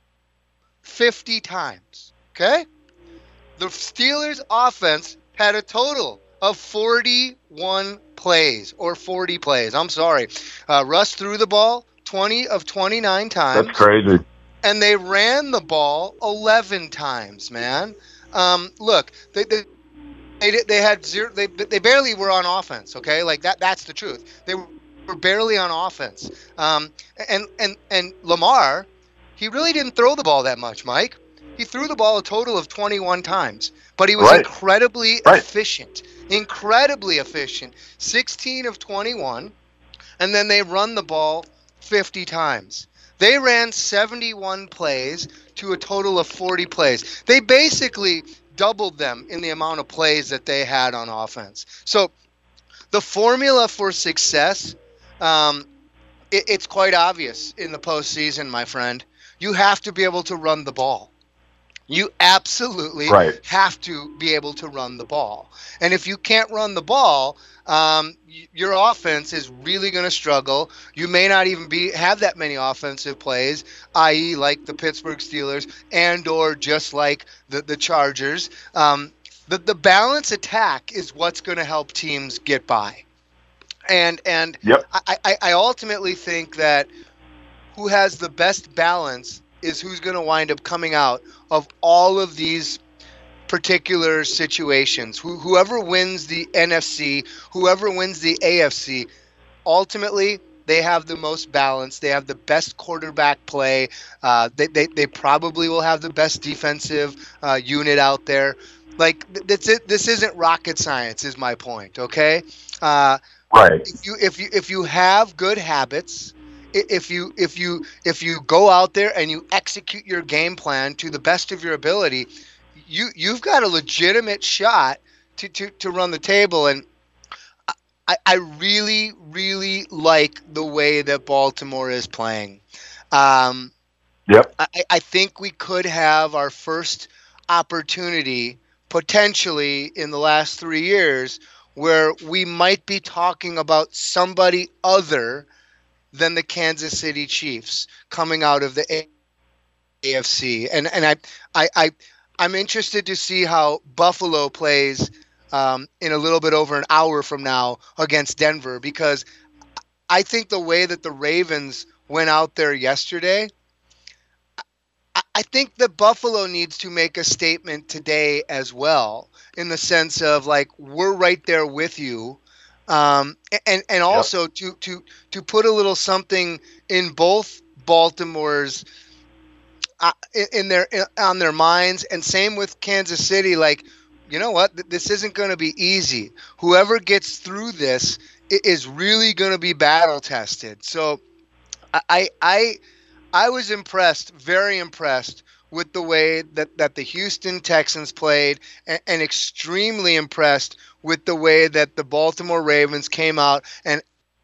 fifty times, okay? The Steelers' offense had a total of forty-one plays, or forty plays. I'm sorry. Uh, Russ threw the ball twenty of twenty-nine times. That's crazy. And they ran the ball eleven times, man. Um, look, they they they, they had zero. They they barely were on offense. Okay, like that. That's the truth. They were barely on offense. Um, and and and Lamar, he really didn't throw the ball that much, Mike. He threw the ball a total of twenty-one times, but he was right. incredibly right. efficient. Incredibly efficient. sixteen of twenty-one, and then they run the ball fifty times. They ran seventy-one plays to a total of forty plays. They basically doubled them in the amount of plays that they had on offense. So the formula for success, um, it, it's quite obvious in the postseason, my friend. you have to be able to run the ball. You absolutely right. have to be able to run the ball. And if you can't run the ball, um, your offense is really going to struggle. You may not even be have that many offensive plays, that is like the Pittsburgh Steelers and or just like the, the Chargers. Um, the, the balance attack is what's going to help teams get by. And and yep. I, I, I ultimately think that who has the best balance is who's going to wind up coming out of all of these particular situations. Who, whoever wins the N F C, whoever wins the A F C, ultimately they have the most balance. They have the best quarterback play. Uh, they, they they probably will have the best defensive uh, unit out there. Like this, this isn't rocket science, is my point. Okay. Uh, right. If you if you if you have good habits. If you if you if you go out there and you execute your game plan to the best of your ability, you you've got a legitimate shot to, to, to run the table. And I, I really really like the way that Baltimore is playing. Um, yep. I, I think we could have our first opportunity potentially in the last three years where we might be talking about somebody other than the Kansas City Chiefs coming out of the A F C. And and I I, I I'm interested to see how Buffalo plays um, in a little bit over an hour from now against Denver, because I think the way that the Ravens went out there yesterday, I, I think that Buffalo needs to make a statement today as well, in the sense of like, we're right there with you. Um, and and also yep. to, to to put a little something in both Baltimore's uh, in their in, on their minds, and same with Kansas City. Like, you know what, this isn't going to be easy. Whoever gets through this is really going to be battle tested. So, I I I was impressed, very impressed with the way that, that the Houston Texans played, and, and extremely impressed with the way that the Baltimore Ravens came out and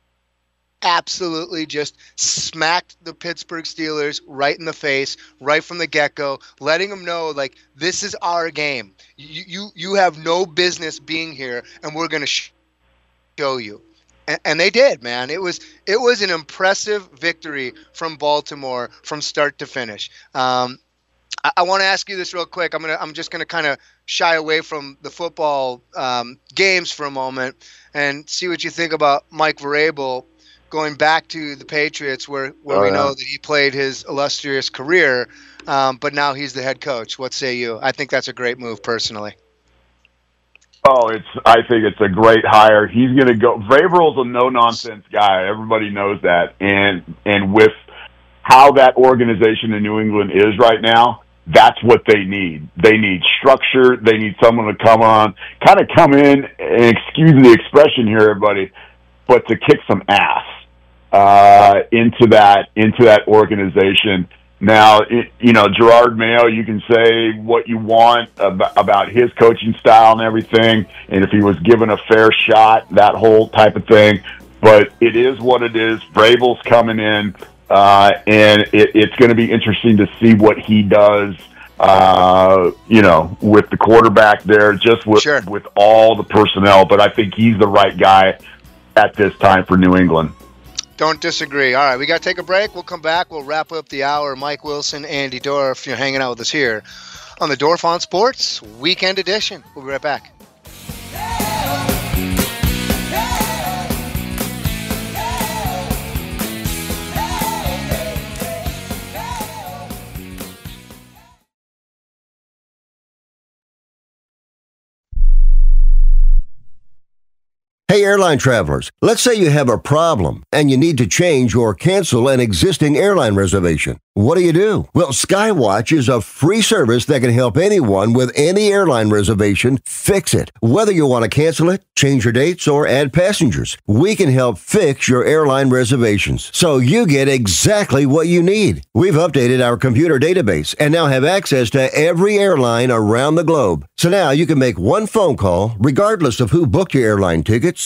absolutely just smacked the Pittsburgh Steelers right in the face, right from the get-go, letting them know, like, this is our game. You you, you have no business being here, and we're going to sh- show you. And, and they did, man. It was it was an impressive victory from Baltimore from start to finish. Um, I, I want to ask you this real quick. I'm gonna I'm just gonna kind of shy away from the football um, games for a moment and see what you think about Mike Vrabel going back to the Patriots, where, where oh, we yeah. know that he played his illustrious career, um, but now he's the head coach. What say you? I think that's a great move, personally. Oh, it's. I think it's a great hire. He's going to go. Vrabel's a no-nonsense guy. Everybody knows that. And and with how that organization in New England is right now, that's what they need. They need structure. They need someone to come on, kind of come in, and excuse the expression here, everybody, but to kick some ass uh, into that into that organization. Now, it, you know, Gerard Mayo, you can say what you want about, about his coaching style and everything, and if he was given a fair shot, that whole type of thing. But it is what it is. Vrabel's coming in, uh, and it, it's going to be interesting to see what he does, uh, you know, with the quarterback there, just with, sure. with all the personnel. But I think he's the right guy at this time for New England. Don't disagree. All right, we got to take a break. We'll come back. We'll wrap up the hour. Mike Wilson, Andy Dorff, you're hanging out with us here on the Dorff on Sports Weekend Edition. We'll be right back. Hey, airline travelers, let's say you have a problem and you need to change or cancel an existing airline reservation. What do you do? Well, Skywatch is a free service that can help anyone with any airline reservation fix it. Whether you want to cancel it, change your dates, or add passengers, we can help fix your airline reservations so you get exactly what you need. We've updated our computer database and now have access to every airline around the globe. So now you can make one phone call regardless of who booked your airline tickets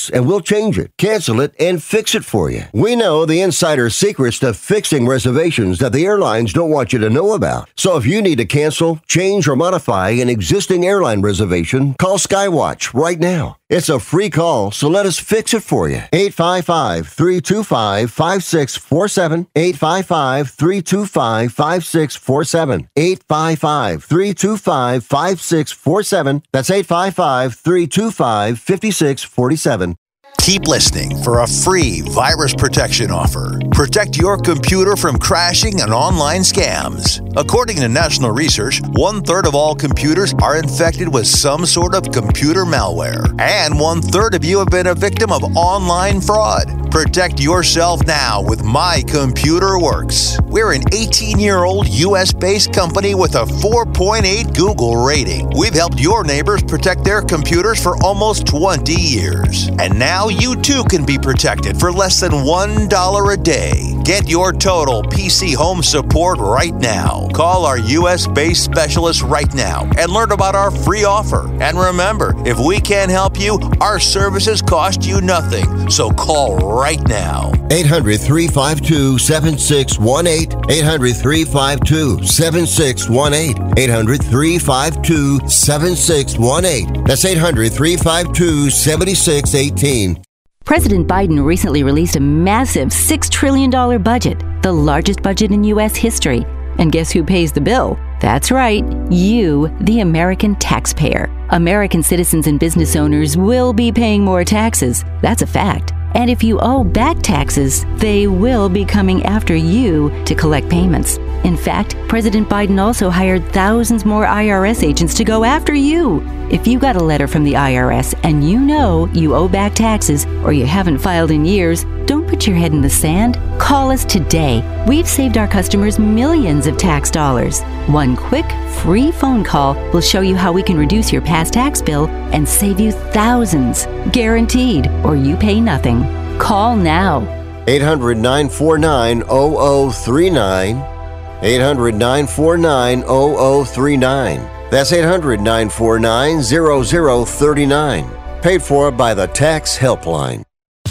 us and we'll change it, cancel it, and fix it for you. We know the insider secrets to fixing reservations that the airlines don't want you to know about. So if you need to cancel, change, or modify an existing airline reservation, call Skywatch right now. It's a free call, so let us fix it for you. eight five five, three two five, five six four seven. eight five five, three two five, five six four seven. eight five five, three two five, five six four seven. That's eight five five, three two five, five six four seven. Keep listening for a free virus protection offer. Protect your computer from crashing and online scams. According to national research, one-third of all computers are infected with some sort of computer malware. And one-third of you have been a victim of online fraud. Protect yourself now with My Computer Works. We're an eighteen-year-old U S-based company with a four point eight Google rating. We've helped your neighbors protect their computers for almost twenty years. And now you too can be protected for less than one dollar a day. Get your total P C home support right now. Call our U S-based specialist right now and learn about our free offer. And remember, if we can't help you, our services cost you nothing. So call right now. eight hundred, three five two, seven six one eight. eight hundred, three five two, seven six one eight. eight hundred, three five two, seven six one eight. That's eight hundred, three five two, seven six one eight. President Biden recently released a massive six trillion dollars budget, the largest budget in U S history. And guess who pays the bill? That's right, you, the American taxpayer. American citizens and business owners will be paying more taxes. That's a fact. And if you owe back taxes, they will be coming after you to collect payments. In fact, President Biden also hired thousands more I R S agents to go after you. If you got a letter from the I R S and you know you owe back taxes or you haven't filed in years, don't put your head in the sand. Call us today. We've saved our customers millions of tax dollars. One quick, free phone call will show you how we can reduce your past tax bill and save you thousands. Guaranteed, or you pay nothing. Call now. eight hundred, nine four nine, zero zero three nine. eight hundred, nine four nine, zero zero three nine. That's eight hundred, nine four nine, zero zero three nine. Paid for by the Tax Helpline.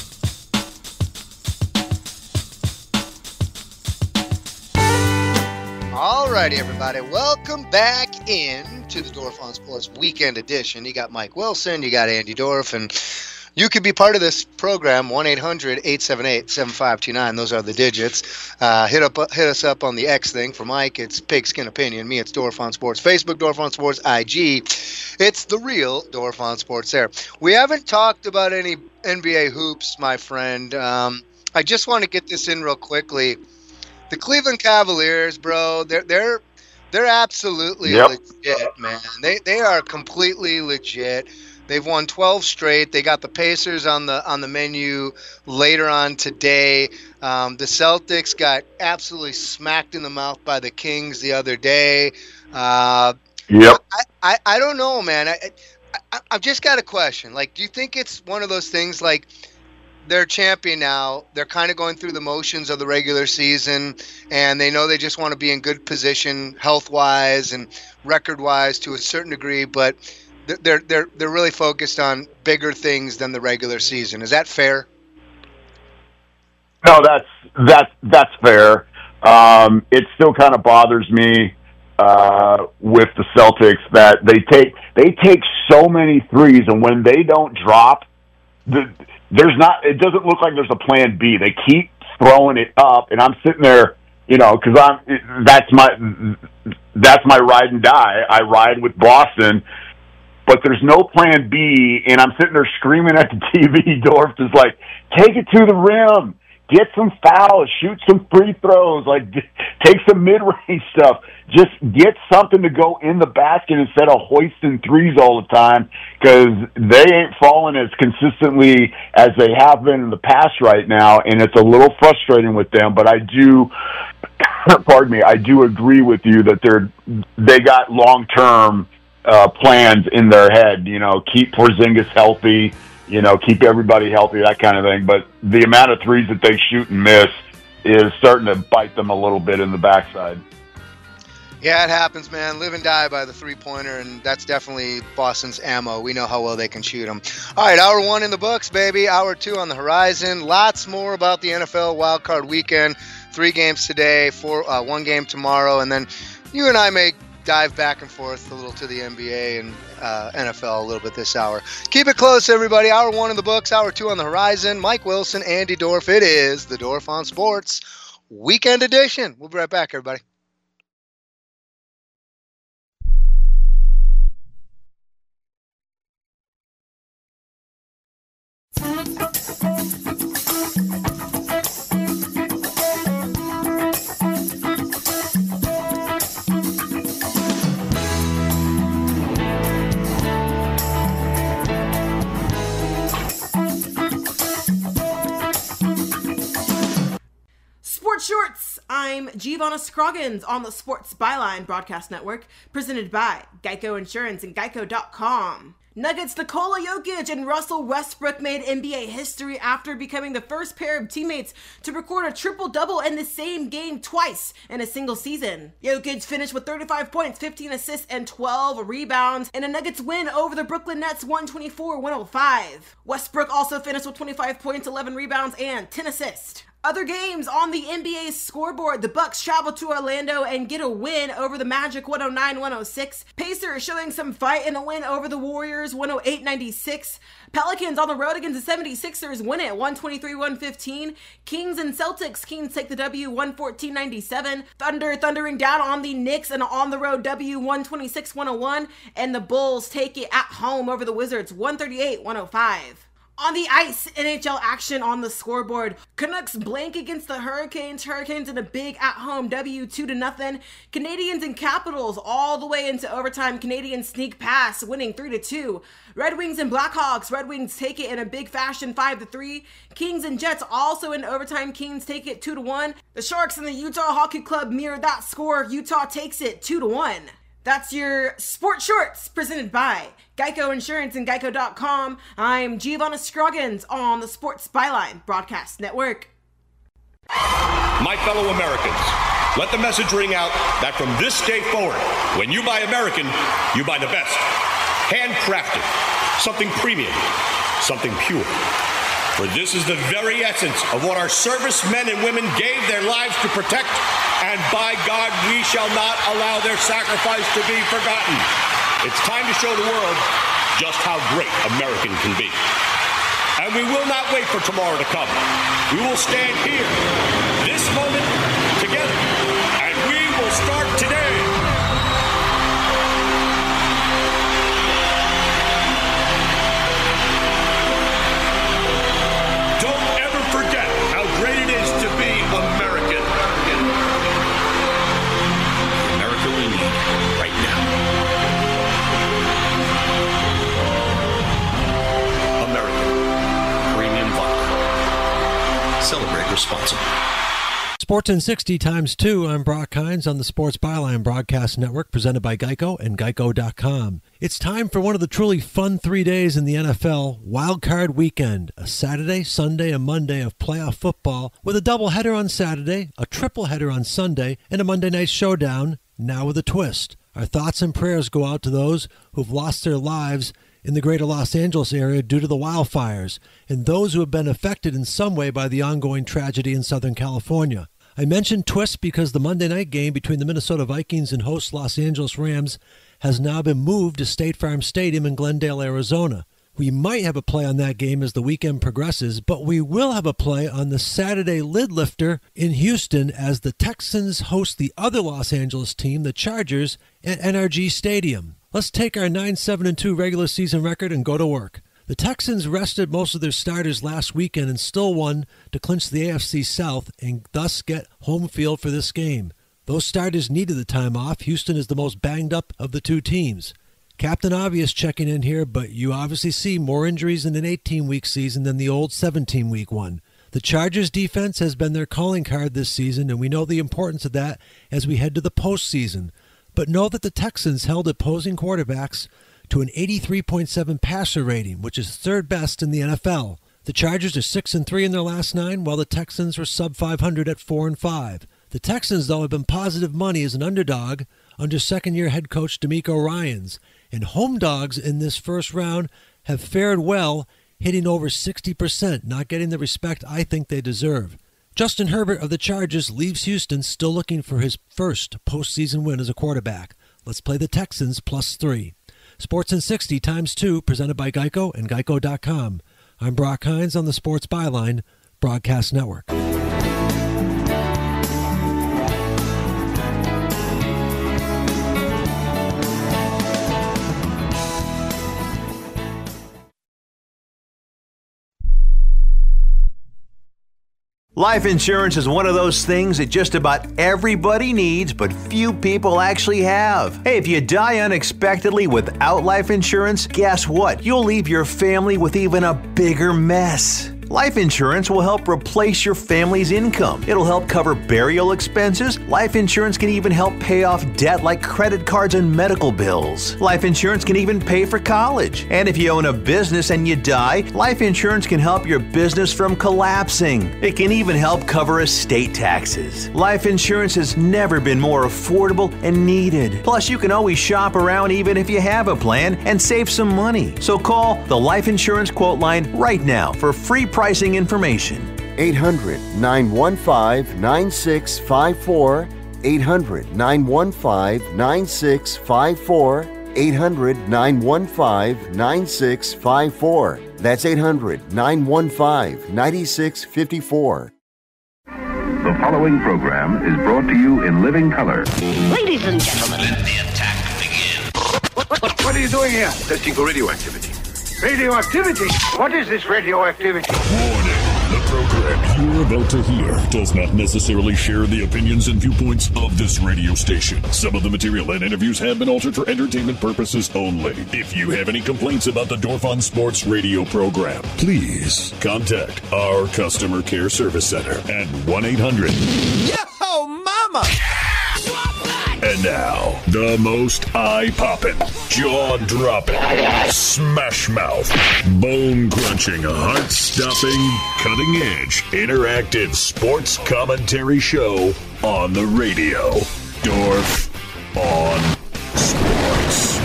Alrighty, everybody. Welcome back in to the Dorf on Sports Weekend Edition. You got Mike Wilson, you got Andy Dorf, and you could be part of this program. one eight hundred, eight seven eight, seven five two nine. Those are the digits. Uh, hit up, hit us up on the X thing. For Mike, it's Pigskin Opinion. Me, it's Dorf on Sports. Facebook, Dorf on Sports. I G, it's the real Dorf on Sports there. We haven't talked about any N B A hoops, my friend. Um, I just want to get this in real quickly. The Cleveland Cavaliers, bro, they're they're they're absolutely yep. legit, man. They they are completely legit. They've won twelve straight. They got the Pacers on the on the menu later on today. Um, the Celtics got absolutely smacked in the mouth by the Kings the other day. Uh, yep. I, I, I don't know, man. I, I I've just got a question. Like, do you think it's one of those things like they're champion now, they're kind of going through the motions of the regular season, and they know they just want to be in good position health-wise and record-wise to a certain degree, but they're they're they're really focused on bigger things than the regular season. Is that fair? No, that's that's that's fair. Um, it still kind of bothers me uh, with the Celtics that they take they take so many threes, and when they don't drop, the There's not. It doesn't look like there's a plan B. They keep throwing it up, and I'm sitting there, you know, because I'm. That's my. That's my ride and die. I ride with Boston, but there's no plan B, and I'm sitting there screaming at the T V. Dorf is like, take it to the rim, get some fouls, shoot some free throws, like take some mid-range stuff. Just get something to go in the basket instead of hoisting threes all the time, because they ain't falling as consistently as they have been in the past right now, and it's a little frustrating with them. But I do, pardon me, I do agree with you that they're they got long-term uh, plans in their head. You know, keep Porzingis healthy, you know, keep everybody healthy, that kind of thing. But the amount of threes that they shoot and miss is starting to bite them a little bit in the backside. Yeah, it happens, man. Live and die by the three-pointer, and that's definitely Boston's ammo. We know how well they can shoot them. All right, hour one in the books, baby. Hour two on the horizon. Lots more about the N F L wildcard weekend. Three games today, four, uh, one game tomorrow, and then you and I may dive back and forth a little to the N B A and uh, N F L a little bit this hour. Keep it close, everybody. Hour one in the books, hour two on the horizon. Mike Wilson, Andy Dorf. It is the Dorf on Sports Weekend Edition. We'll be right back, everybody. Sports Shorts. I'm Giovanna Scroggins on the Sports Byline Broadcast Network, presented by Geico Insurance and Geico dot com. Nuggets Nikola Jokic and Russell Westbrook made N B A history after becoming the first pair of teammates to record a triple-double in the same game twice in a single season. Jokic finished with thirty-five points, fifteen assists, and twelve rebounds in a Nuggets win over the Brooklyn Nets one twenty-four one oh five. Westbrook also finished with twenty-five points, eleven rebounds, and ten assists. Other games on the N B A scoreboard, the Bucks travel to Orlando and get a win over the Magic one oh nine one oh six. Pacers showing some fight in a win over the Warriors one oh eight ninety-six. Pelicans on the road against the seventy-sixers win it one twenty-three one fifteen. Kings and Celtics, Kings take the W one fourteen ninety-seven. Thunder thundering down on the Knicks and on the road W one twenty-six one oh one. And the Bulls take it at home over the Wizards one thirty-eight one oh five. On the ice, N H L action on the scoreboard. Canucks blank against the Hurricanes. Hurricanes in a big at-home W two to nothing. Canadiens and Capitals all the way into overtime. Canadiens sneak pass, winning three to two. Red Wings and Blackhawks. Red Wings take it in a big fashion, five to three. Kings and Jets also in overtime. Kings take it two to one. The Sharks and the Utah Hockey Club mirror that score. Utah takes it two to one. That's your Sports Shorts presented by Geico Insurance and Geico dot com. I'm Giovanna Scroggins on the Sports Byline Broadcast Network. My fellow Americans, let the message ring out that from this day forward, when you buy American, you buy the best. Handcrafted, something premium, something pure. For this is the very essence of what our servicemen and women gave their lives to protect, and by God, we shall not allow their sacrifice to be forgotten. It's time to show the world just how great American can be. And we will not wait for tomorrow to come. We will stand here, this moment, together, and we will start today. Don't ever forget how great it is to be American. America we need right now. American Premium Vodka. Celebrate responsibly. Sports in sixty times two. I'm Brock Hines on the Sports Byline Broadcast Network, presented by Geico and Geico dot com. It's time for one of the truly fun three days in the N F L, Wild Card Weekend. A Saturday, Sunday, and Monday of playoff football with a doubleheader on Saturday, a tripleheader on Sunday, and a Monday night showdown, now with a twist. Our thoughts and prayers go out to those who've lost their lives in the greater Los Angeles area due to the wildfires, and those who have been affected in some way by the ongoing tragedy in Southern California. I mentioned twist because the Monday night game between the Minnesota Vikings and host Los Angeles Rams has now been moved to State Farm Stadium in Glendale, Arizona. We might have a play on that game as the weekend progresses, but we will have a play on the Saturday lid lifter in Houston as the Texans host the other Los Angeles team, the Chargers, at N R G Stadium. Let's take our nine seven and two regular season record and go to work. The Texans rested most of their starters last weekend and still won to clinch the A F C South and thus get home field for this game. Those starters needed the time off. Houston is the most banged up of the two teams. Captain Obvious checking in here, but you obviously see more injuries in an eighteen-week season than the old seventeen-week one. The Chargers' defense has been their calling card this season, and we know the importance of that as we head to the postseason. But know that the Texans held opposing quarterbacks to an eighty-three point seven passer rating, which is third best in the N F L. The Chargers are six and three in their last nine, while the Texans were sub five hundred at four and five. The Texans, though, have been positive money as an underdog under second-year head coach D'Amico Ryans. And home dogs in this first round have fared well, hitting over sixty percent, not getting the respect I think they deserve. Justin Herbert of the Chargers leaves Houston still looking for his first postseason win as a quarterback. Let's play the Texans plus three. Sports in sixty times two, presented by Geico and Geico dot com. I'm Brock Hines on the Sports Byline Broadcast Network. Life insurance is one of those things that just about everybody needs, but few people actually have. Hey, if you die unexpectedly without life insurance, guess what? You'll leave your family with even a bigger mess. Life insurance will help replace your family's income. It'll help cover burial expenses. Life insurance can even help pay off debt like credit cards and medical bills. Life insurance can even pay for college. And if you own a business and you die, life insurance can help your business from collapsing. It can even help cover estate taxes. Life insurance has never been more affordable and needed. Plus, you can always shop around even if you have a plan and save some money. So call the Life Insurance Quote Line right now for free pricing information. eight hundred, nine one five, nine six five four. eight hundred, nine one five, nine six five four. eight hundred, nine one five, nine six five four. That's eight hundred, nine one five, nine six five four. The following program is brought to you in living color. Ladies and gentlemen, let the attack begin. What, what, what, what are you doing here? Testing for radioactivity. Radioactivity? What is this radioactivity? Warning. The program you're about to hear does not necessarily share the opinions and viewpoints of this radio station. Some of the material and interviews have been altered for entertainment purposes only. If you have any complaints about the Dorf on Sports radio program, please contact our customer care service center at one eight hundred. Yo, mama! And now, the most eye-popping, jaw-dropping, smash-mouth, bone-crunching, heart-stopping, cutting-edge, interactive sports commentary show on the radio. Dorf on Sports.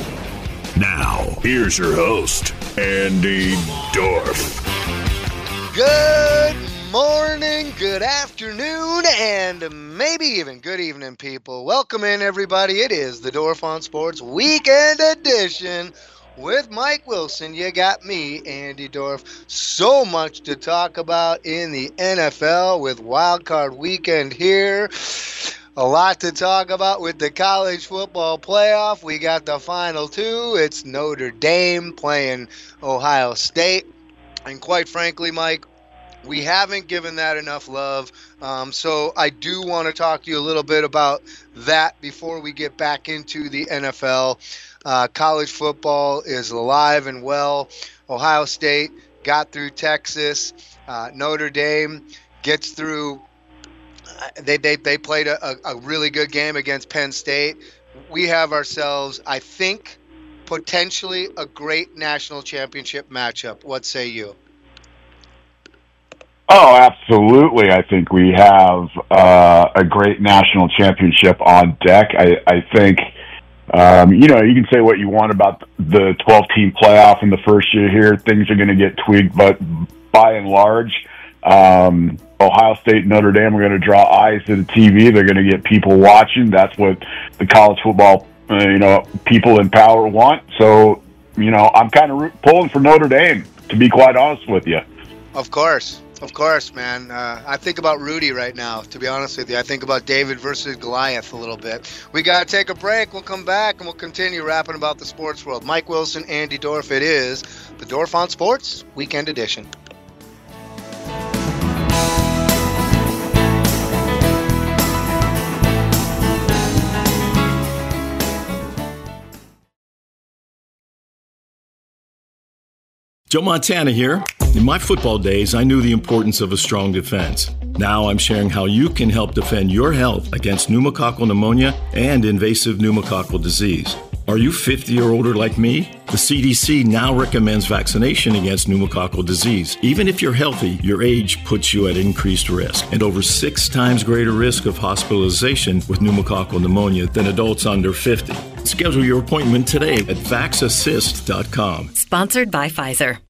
Now, here's your host, Andy Dorf. Good morning, good afternoon, and maybe even good evening, people. Welcome in, everybody. It is the Dorf on Sports Weekend Edition with Mike Wilson. You got me, Andy Dorf. So much to talk about in the N F L with Wild Card Weekend here. A lot to talk about with the college football playoff. We got the final two. It's Notre Dame playing Ohio State. And quite frankly, Mike, we haven't given that enough love, um, so I do want to talk to you a little bit about that before we get back into the N F L. Uh, college football is alive and well. Ohio State got through Texas. Uh, Notre Dame gets through. They they they played a, a really good game against Penn State. We have ourselves, I think, potentially a great national championship matchup. What say you? Oh, absolutely. I think we have uh, a great national championship on deck. I, I think, um, you know, you can say what you want about the twelve-team playoff in the first year here. Things are going to get tweaked, but by and large, um, Ohio State and Notre Dame are going to draw eyes to the T V. They're going to get people watching. That's what the college football, uh, you know, people in power want. So, you know, I'm kind of pulling for Notre Dame, to be quite honest with you. Of course. Of course, man. Uh, I think about Rudy right now, to be honest with you. I think about David versus Goliath a little bit. We got to take a break. We'll come back, and we'll continue rapping about the sports world. Mike Wilson, Andy Dorf. It is the Dorf on Sports Weekend Edition. Joe Montana here. In my football days, I knew the importance of a strong defense. Now I'm sharing how you can help defend your health against pneumococcal pneumonia and invasive pneumococcal disease. Are you fifty or older like me? The C D C now recommends vaccination against pneumococcal disease. Even if you're healthy, your age puts you at increased risk and over six times greater risk of hospitalization with pneumococcal pneumonia than adults under fifty. Schedule your appointment today at vax assist dot com. Sponsored by Pfizer.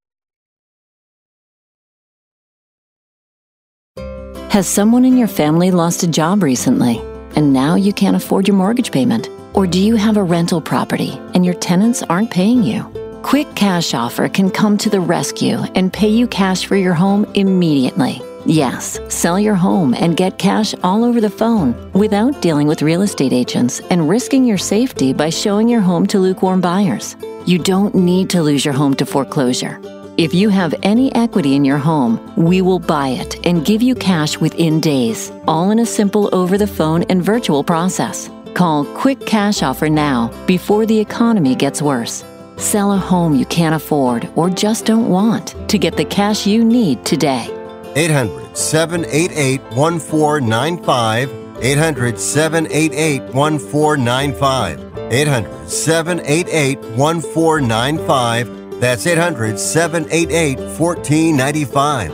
Has someone in your family lost a job recently, and now you can't afford your mortgage payment? Or do you have a rental property and your tenants aren't paying you? Quick Cash Offer can come to the rescue and pay you cash for your home immediately. Yes, sell your home and get cash all over the phone without dealing with real estate agents and risking your safety by showing your home to lukewarm buyers. You don't need to lose your home to foreclosure. If you have any equity in your home, we will buy it and give you cash within days, all in a simple over-the-phone and virtual process. Call Quick Cash Offer now before the economy gets worse. Sell a home you can't afford or just don't want to get the cash you need today. eight hundred, seven eight eight, one four nine five. eight hundred, seven eight eight, one four nine five. eight hundred, seven eight eight, one four nine five. That's eight hundred, seven eight eight, one four nine five.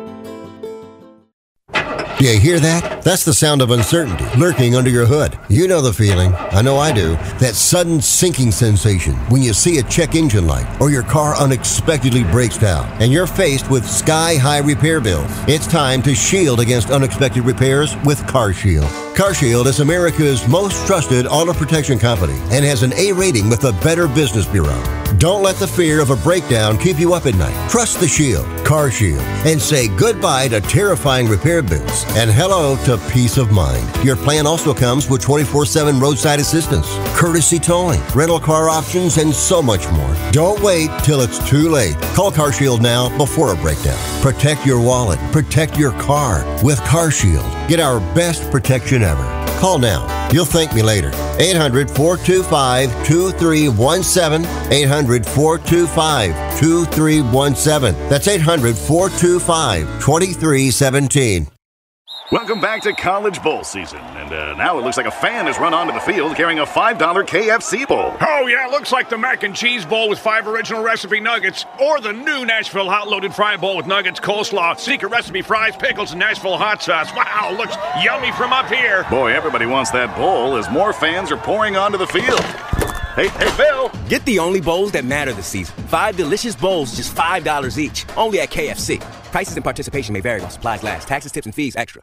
You hear that? That's the sound of uncertainty lurking under your hood. You know the feeling. I know I do. That sudden sinking sensation when you see a check engine light or your car unexpectedly breaks down and you're faced with sky-high repair bills. It's time to shield against unexpected repairs with CarShield. CarShield is America's most trusted auto protection company and has an A rating with the Better Business Bureau. Don't let the fear of a breakdown keep you up at night. Trust the Shield, CarShield, and say goodbye to terrifying repair bills and hello to peace of mind. Your plan also comes with twenty-four seven roadside assistance, courtesy towing, rental car options, and so much more. Don't wait till it's too late. Call CarShield now before a breakdown. Protect your wallet. Protect your car with CarShield. Get our best protection ever. Call now. You'll thank me later. eight hundred, four two five, two three one seven. eight hundred, four two five, two three one seven. That's eight hundred, four two five, two three one seven. Welcome back to College Bowl season. And uh, now it looks like a fan has run onto the field carrying a five dollar K F C bowl. Oh, yeah, it looks like the mac and cheese bowl with five original recipe nuggets, or the new Nashville hot loaded fry bowl with nuggets, coleslaw, secret recipe fries, pickles, and Nashville hot sauce. Wow, looks yummy from up here. Boy, everybody wants that bowl as more fans are pouring onto the field. Hey, hey, Phil! Get the only bowls that matter this season. Five delicious bowls, just five dollars each. Only at K F C. Prices and participation may vary while supplies last. Taxes, tips, and fees extra.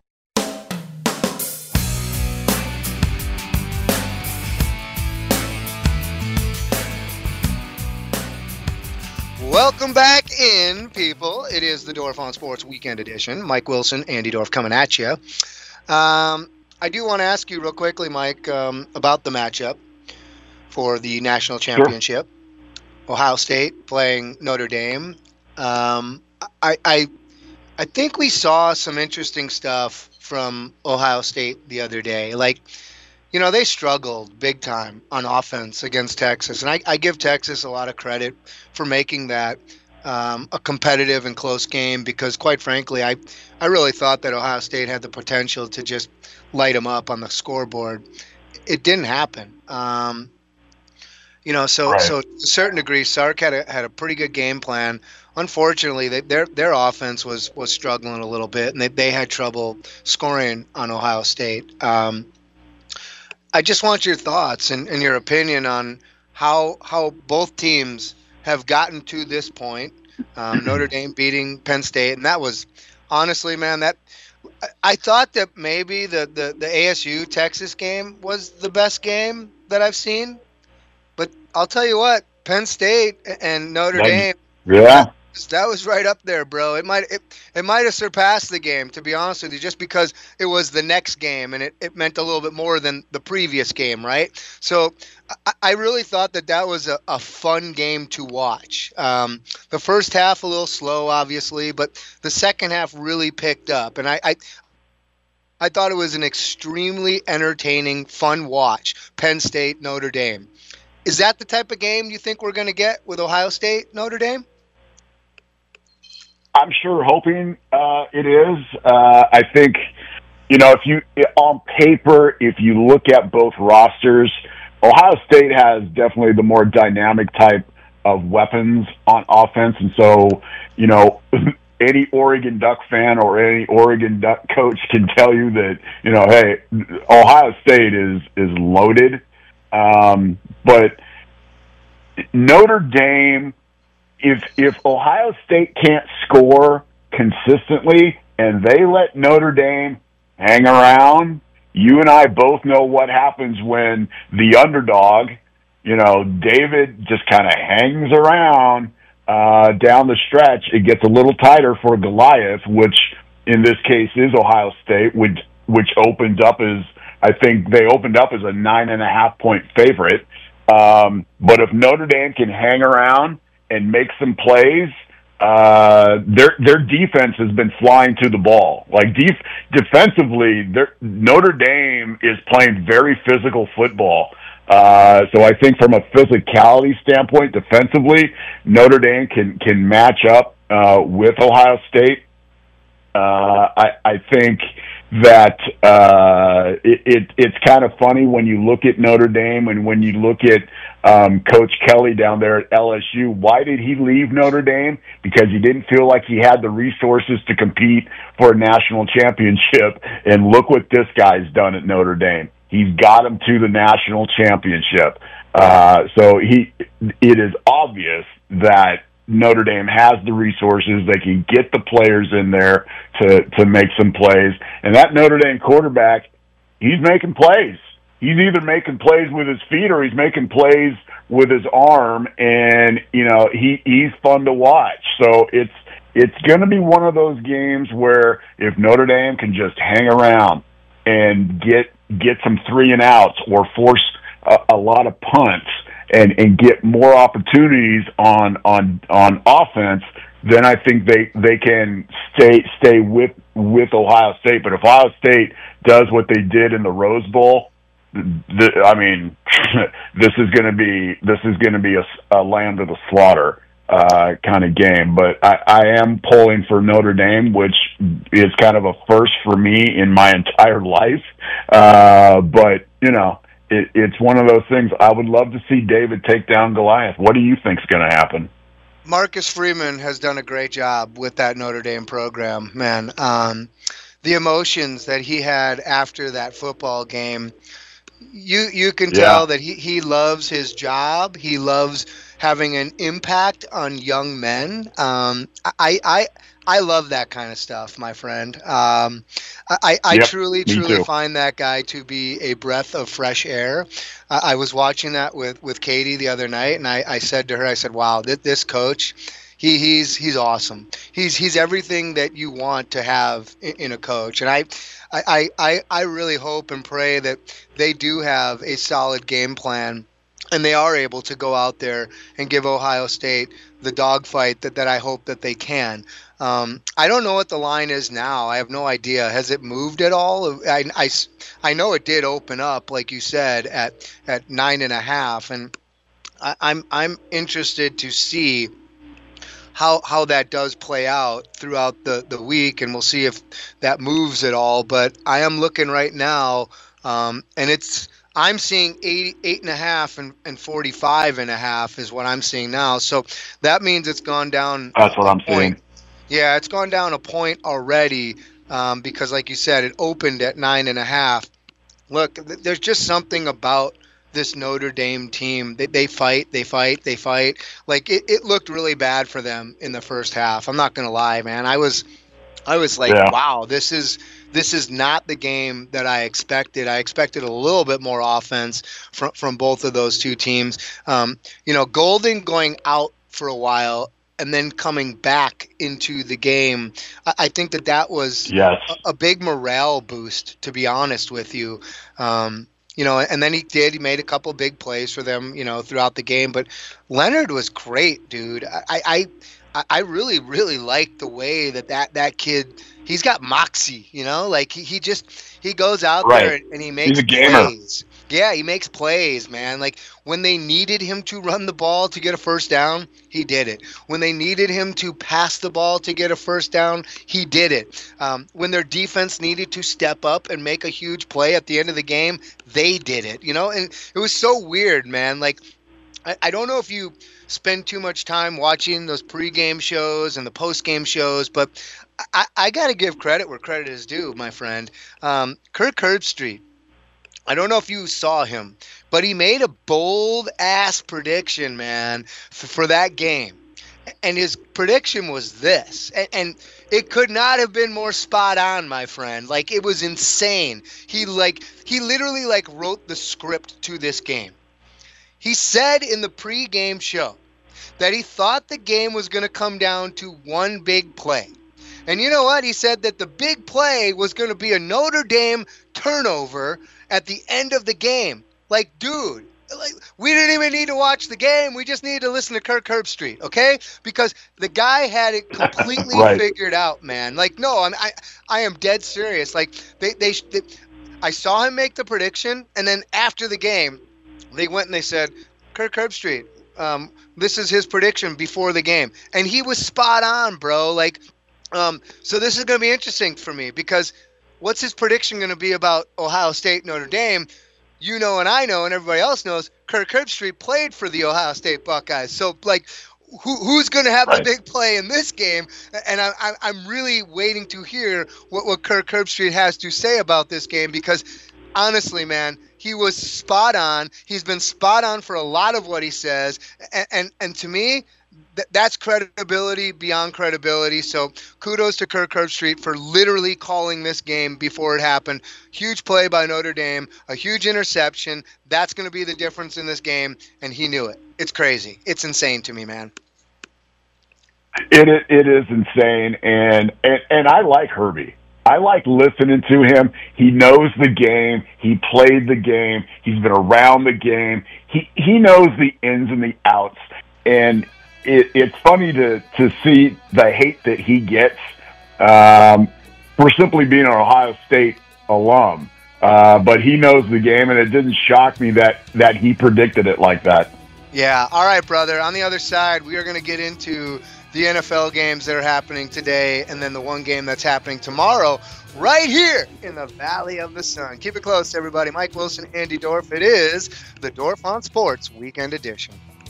Welcome back in, people. It is the Dorf on Sports Weekend Edition. Mike Wilson, Andy Dorf coming at you. Um, I do want to ask you real quickly, Mike, um, about the matchup for the national championship. Sure. Ohio State playing Notre Dame. Um, I, I, I think we saw some interesting stuff from Ohio State the other day. Like, you know, they struggled big time on offense against Texas. And I, I give Texas a lot of credit for making that um, a competitive and close game because, quite frankly, I, I really thought that Ohio State had the potential to just light them up on the scoreboard. It didn't happen. Um, you know, so right. so to a certain degree, Sark had a, had a pretty good game plan. Unfortunately, they, their their offense was, was struggling a little bit, and they, they had trouble scoring on Ohio State. Um I just want your thoughts and, and your opinion on how how both teams have gotten to this point. Um, Notre Dame beating Penn State, and that was honestly, man, that I thought that maybe the, the, the A S U Texas game was the best game that I've seen. But I'll tell you what, Penn State and Notre Dame, yeah, that was right up there, bro. It might it, it might have surpassed the game, to be honest with you, just because it was the next game and it, it meant a little bit more than the previous game, right? So I, I really thought that that was a, a fun game to watch. Um, the first half a little slow, obviously, but the second half really picked up. And I, I, I thought it was an extremely entertaining, fun watch, Penn State, Notre Dame. Is that the type of game you think we're going to get with Ohio State, Notre Dame? I'm sure hoping uh, it is. Uh, I think, you know, if you on paper, if you look at both rosters, Ohio State has definitely the more dynamic type of weapons on offense, and so, you know, any Oregon Duck fan or any Oregon Duck coach can tell you that, you know, hey, Ohio State is is loaded. Um, but Notre Dame, if if Ohio State can't score consistently and they let Notre Dame hang around, you and I both know what happens when the underdog, you know, David just kind of hangs around uh, down the stretch. It gets a little tighter for Goliath, which in this case is Ohio State, which which opened up as, I think they opened up as a nine and a half point favorite. Um, but if Notre Dame can hang around and make some plays, uh, their their defense has been flying to the ball. Like def- defensively, Notre Dame is playing very physical football. Uh, so I think from a physicality standpoint, defensively, Notre Dame can can match up uh, with Ohio State. Uh, I, I think that uh, it, it, it's kind of funny when you look at Notre Dame and when you look at um, Coach Kelly down there at L S U. Why did he leave Notre Dame? Because he didn't feel like he had the resources to compete for a national championship. And look what this guy's done at Notre Dame. He's got him to the national championship. Uh, so he, it is obvious that Notre Dame has the resources. They can get the players in there to, to make some plays. And that Notre Dame quarterback, he's making plays. He's either making plays with his feet or he's making plays with his arm. And, you know, he, he's fun to watch. So it's, it's going to be one of those games where if Notre Dame can just hang around and get, get some three and outs or force a, a lot of punts, and, and get more opportunities on, on, on offense, then I think they, they can stay, stay with, with Ohio State. But if Ohio State does what they did in the Rose Bowl, the, I mean, this is going to be, this is going to be a, a land of the slaughter, uh, kind of game. But I, I am pulling for Notre Dame, which is kind of a first for me in my entire life. Uh, but you know, It, it's one of those things. I would love to see David take down Goliath. What do you think is going to happen? Marcus Freeman has done a great job with that Notre Dame program, man. Um, the emotions that he had after that football game, you you can Yeah. tell that he, he loves his job. He loves having an impact on young men. Um, I, I I love that kind of stuff, my friend. Um, I, I Yep, truly, me truly too. find that guy to be a breath of fresh air. Uh, I was watching that with, with Katie the other night, and I, I said to her, I said, wow, this, this coach, he, he's he's awesome. He's he's everything that you want to have in, in a coach. And I, I, I, I really hope and pray that they do have a solid game plan, and they are able to go out there and give Ohio State the dogfight that, that I hope that they can. Um, I don't know what the line is now. I have no idea. Has it moved at all? I, I, I know it did open up, like you said, at, at nine and a half, and I, I'm I'm interested to see how how that does play out throughout the, the week, and we'll see if that moves at all. But I am looking right now, um, and it's I'm seeing eight, eight and a half and, and forty-five and a half is what I'm seeing now. So that means it's gone down. That's what a I'm point. seeing. Yeah, it's gone down a point already um, because, like you said, it opened at nine and a half. Look, th- there's just something about this Notre Dame team. They, they fight, they fight, they fight. Like it, it looked really bad for them in the first half. I'm not gonna lie, man. I was, I was like, Yeah. wow, this is this is not the game that I expected. I expected a little bit more offense from from both of those two teams. Um, you know, Golden going out for a while and then coming back into the game, I, I think that that was Yes. a, a big morale boost, to be honest with you. Um, you know, and then he did. He made a couple big plays for them, you know, throughout the game. But Leonard was great, dude. I, I, I really, really liked the way that that, that kid he's got moxie, you know, like he, he just he goes out right. there and he makes he's a gamer. plays. Yeah, he makes plays, man. Like when they needed him to run the ball to get a first down, he did it. When they needed him to pass the ball to get a first down, he did it. Um, when their defense needed to step up and make a huge play at the end of the game, they did it. You know, and it was so weird, man. Like I, I don't know if you spend too much time watching those pregame shows and the postgame shows, but I, I got to give credit where credit is due, my friend. Um, Kirk Herbstreit. I don't know if you saw him, but he made a bold-ass prediction, man, for, for that game. And his prediction was this. And, and it could not have been more spot on, my friend. Like, it was insane. He, like, he literally, like, wrote the script to this game. He said in the pregame show that he thought the game was going to come down to one big play. And you know what? He said that the big play was going to be a Notre Dame turnover at the end of the game. Like, dude, like, we didn't even need to watch the game. We just needed to listen to Kirk Herbstreit, okay? Because the guy had it completely right. figured out, man. Like, no, I'm, I I am dead serious. Like, they, they, they I saw him make the prediction, and then after the game, they went and they said, Kirk Herbstreit, um, this is his prediction before the game. And he was spot on, bro. Like, um, so this is going to be interesting for me because what's his prediction going to be about Ohio State, Notre Dame? You know, and I know, and everybody else knows, Kirk Herbstreit played for the Ohio State Buckeyes. So, like, who, who's going to have right. the big play in this game? And I, I, I'm really waiting to hear what, what Kirk Herbstreit has to say about this game because, honestly, man, he was spot on. He's been spot on for a lot of what he says. And, and, and to me, th- that's credibility beyond credibility. So kudos to Kirk Herbstreit for literally calling this game before it happened. Huge play by Notre Dame, a huge interception. That's going to be the difference in this game, and he knew it. It's crazy. It's insane to me, man. It it is insane, and, and, and I like Herbie. I like listening to him. He knows the game. He played the game. He's been around the game. He he knows the ins and the outs. And it, it's funny to, to see the hate that he gets um, for simply being an Ohio State alum. Uh, but he knows the game, and it didn't shock me that, that he predicted it like that. Yeah. All right, brother. On the other side, we are going to get into the N F L games that are happening today, and then the one game that's happening tomorrow right here in the Valley of the Sun. Keep it close, everybody. Mike Wilson, Andy Dorf. It is the Dorf on Sports Weekend Edition.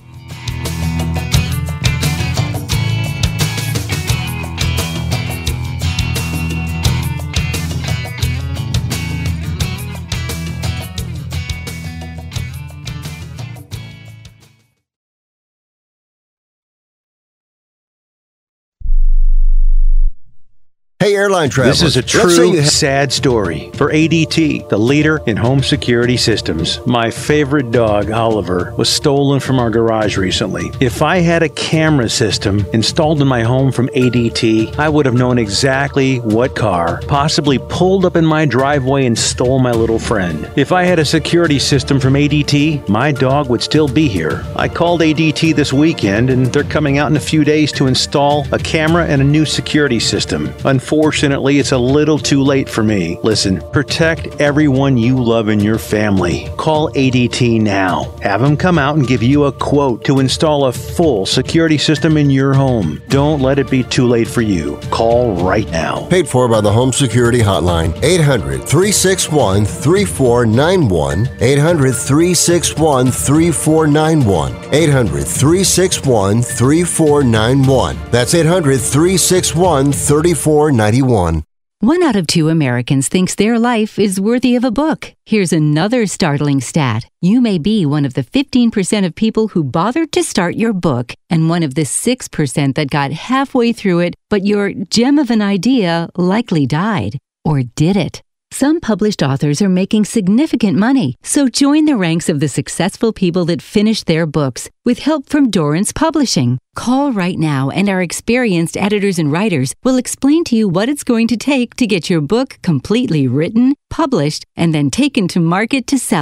Hey, airline travelers. This is a true sad story for A D T, the leader in home security systems. My favorite dog, Oliver, was stolen from our garage recently. If I had a camera system installed in my home from A D T, I would have known exactly what car possibly pulled up in my driveway and stole my little friend. If I had a security system from A D T, my dog would still be here. I called A D T this weekend, and they're coming out in a few days to install a camera and a new security system. Unfortunately, it's a little too late for me. Listen, protect everyone you love in your family. Call A D T now. Have them come out and give you a quote to install a full security system in your home. Don't let it be too late for you. Call right now. Paid for by the Home Security Hotline. eight hundred, three six one, three four nine one. eight hundred, three six one, three four nine one. eight hundred, three six one, three four nine one. That's eight hundred, three six one, three four nine one. One out of two Americans thinks their life is worthy of a book. Here's another startling stat. You may be one of the fifteen percent of people who bothered to start your book and one of the six percent that got halfway through it, but your gem of an idea likely died. Or did it? Some published authors are making significant money, so join the ranks of the successful people that finish their books with help from Dorrance Publishing. Call right now and our experienced editors and writers will explain to you what it's going to take to get your book completely written, published, and then taken to market to sell it.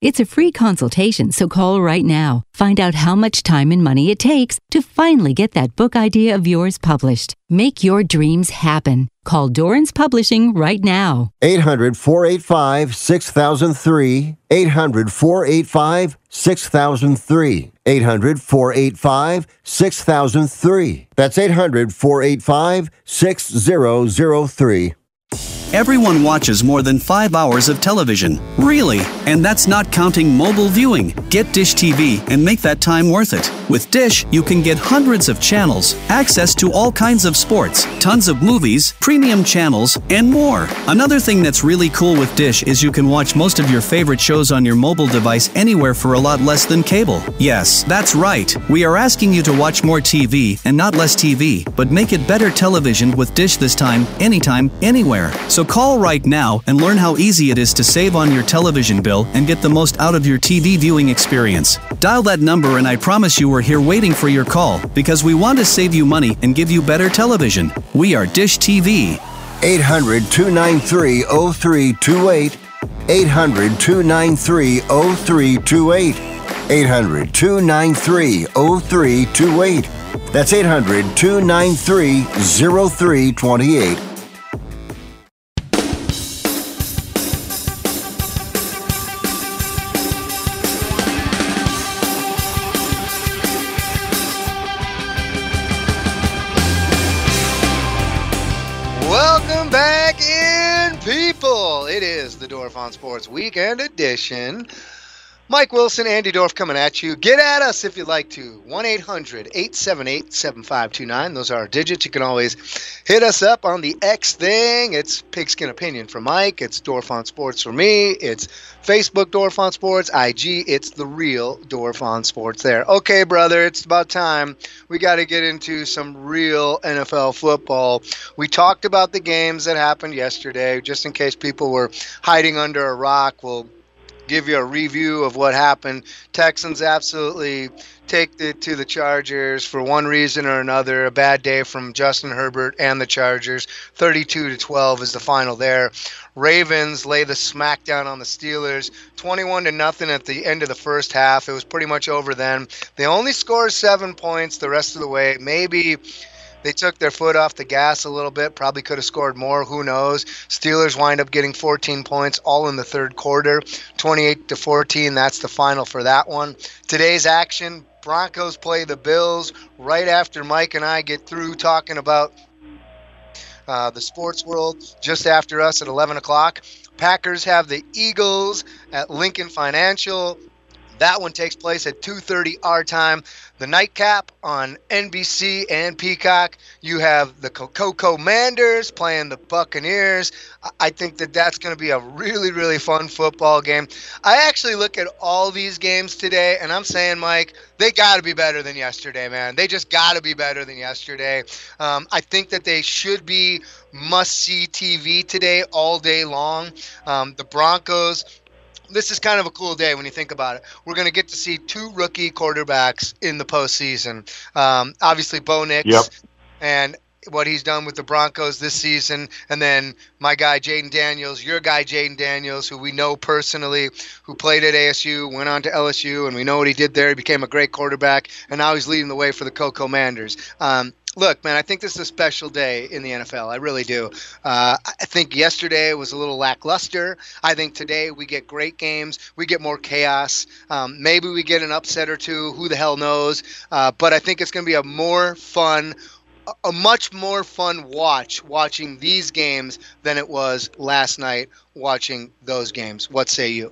It's a free consultation, so call right now. Find out how much time and money it takes to finally get that book idea of yours published. Make your dreams happen. Call Dorrance Publishing right now. eight hundred, four eight five, six thousand three. eight hundred, four eight five, six thousand three. eight hundred, four eight five, six thousand three. That's eight hundred, four eight five, six thousand three. Everyone watches more than five hours of television. Really? And that's not counting mobile viewing. Get Dish T V and make that time worth it. With Dish, you can get hundreds of channels, access to all kinds of sports, tons of movies, premium channels, and more. Another thing that's really cool with Dish is you can watch most of your favorite shows on your mobile device anywhere for a lot less than cable. Yes, that's right. We are asking you to watch more T V and not less T V, but make it better television with Dish this time, anytime, anywhere. So call right now and learn how easy it is to save on your television bill and get the most out of your T V viewing experience. Dial that number and I promise you we're here waiting for your call because we want to save you money and give you better television. We are Dish T V. eight hundred, two nine three, oh three two eight. eight hundred, two nine three, oh three two eight. eight hundred, two nine three, oh three two eight. That's eight hundred, two nine three, oh three two eight. Welcome back in, people. It is the Dorf on Sports Weekend Edition. Mike Wilson, Andy Dorf coming at you. Get at us if you'd like to. one eight hundred, eight seven eight, seven five two nine. Those are our digits. You can always hit us up on the X thing. It's Pigskin Opinion for Mike. It's Dorf on Sports for me. It's Facebook Dorf on Sports. I G, it's the real Dorf on Sports there. Okay, brother, it's about time. We got to get into some real N F L football. We talked about the games that happened yesterday. Just in case people were hiding under a rock, we'll give you a review of what happened. Texans absolutely take it to the Chargers for one reason or another. A bad day from Justin Herbert and the Chargers. thirty-two to twelve is the final there. Ravens lay the smackdown on the Steelers, twenty-one to nothing at the end of the first half. It was pretty much over then. They only scored seven points the rest of the way. Maybe they took their foot off the gas a little bit. Probably could have scored more. Who knows? Steelers wind up getting fourteen points all in the third quarter. twenty-eight to fourteen. That's the final for that one. Today's action, Broncos play the Bills right after Mike and I get through talking about uh, the sports world just after us at eleven o'clock. Packers have the Eagles at Lincoln Financial. That one takes place at two thirty our time. The nightcap on N B C and Peacock. You have the Co-Commanders playing the Buccaneers. I think that that's going to be a really, really fun football game. I actually look at all these games today, and I'm saying, Mike, they got to be better than yesterday, man. They just got to be better than yesterday. Um, I think that they should be must-see T V today all day long. Um, the Broncos, this is kind of a cool day when you think about it. We're going to get to see two rookie quarterbacks in the postseason. Um, obviously, Bo Nix Yep. and what he's done with the Broncos this season, and then my guy Jaden Daniels, your guy Jaden Daniels, who we know personally, who played at A S U, went on to L S U, and we know what he did there. He became a great quarterback, and now he's leading the way for the Co-Commanders. Um, Look, man, I think this is a special day in the N F L. I really do. Uh, I think yesterday was a little lackluster. I think today we get great games. We get more chaos. Um, maybe we get an upset or two. Who the hell knows? Uh, but I think it's going to be a more fun, a much more fun watch watching these games than it was last night watching those games. What say you?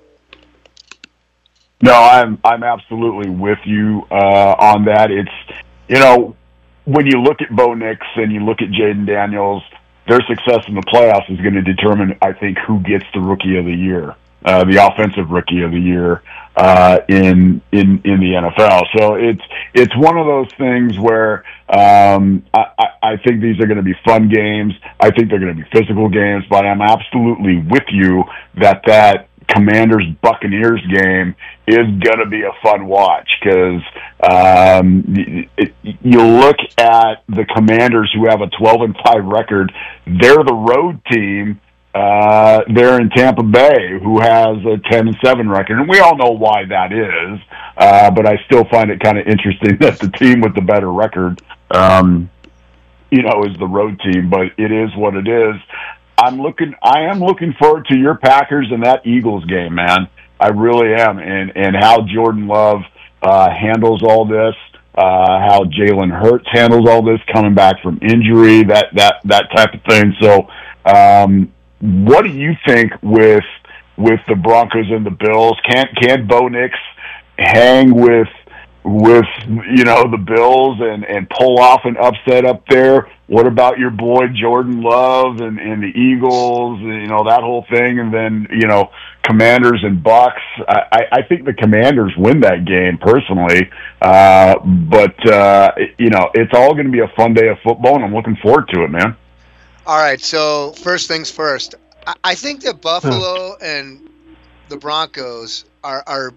No, I'm I'm absolutely with you uh, on that. It's, you know, when you look at Bo Nix and you look at Jaden Daniels, their success in the playoffs is going to determine, I think, who gets the Rookie of the Year, uh, the Offensive Rookie of the Year uh, in in in the N F L. So it's it's one of those things where um, I, I think these are going to be fun games. I think they're going to be physical games, but I'm absolutely with you that that Commanders Buccaneers game is going to be a fun watch because um, it, you look at the Commanders who have a twelve and five record. They're the road team uh, there in Tampa Bay, who has a ten and seven record, and we all know why that is. Uh, but I still find it kind of interesting that the team with the better record, um, you know, is the road team. But it is what it is. I'm looking. I am looking forward to your Packers and that Eagles game, man. I really am, and and how Jordan Love uh, handles all this. Uh, how Jalen Hurts handles all this, coming back from injury, that that that type of thing. So, um, what do you think with with the Broncos and the Bills? Can can Bo Nix hang with with you know the Bills and, and pull off an upset up there? What about your boy Jordan Love and, and the Eagles? You know that whole thing, and then you know Commanders and Bucks. I, I think the Commanders win that game personally, uh, but uh, you know it's all going to be a fun day of football, and I'm looking forward to it, man. All right, so first things first. I, I think that Buffalo and the Broncos are, are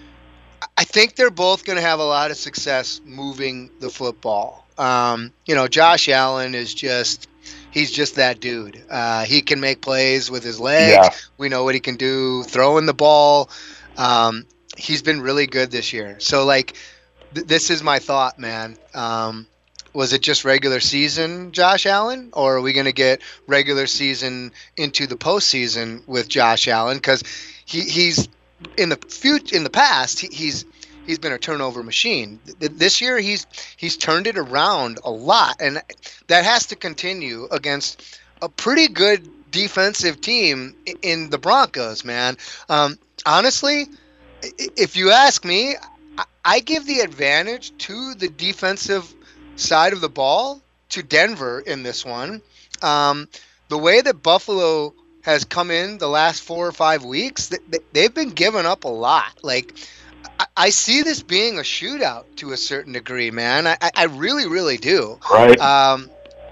I think they're both going to have a lot of success moving the football. Um, you know, Josh Allen is just, he's just that dude. Uh, he can make plays with his legs. Yeah. We know what he can do throwing the ball. Um, he's been really good this year. So, like, th- this is my thought, man. Um, was it just regular season Josh Allen, or are we going to get regular season into the postseason with Josh Allen? Because he, he's in the future, in the past, he, he's he's been a turnover machine. This year, he's he's turned it around a lot, and that has to continue against a pretty good defensive team in the Broncos, man. Um, honestly, if you ask me, I give the advantage to the defensive side of the ball, to Denver in this one. Um, the way that Buffalo has come in the last four or five weeks, they've been giving up a lot. Like, I see this being a shootout to a certain degree, man. I, I really, really do. Right. Um,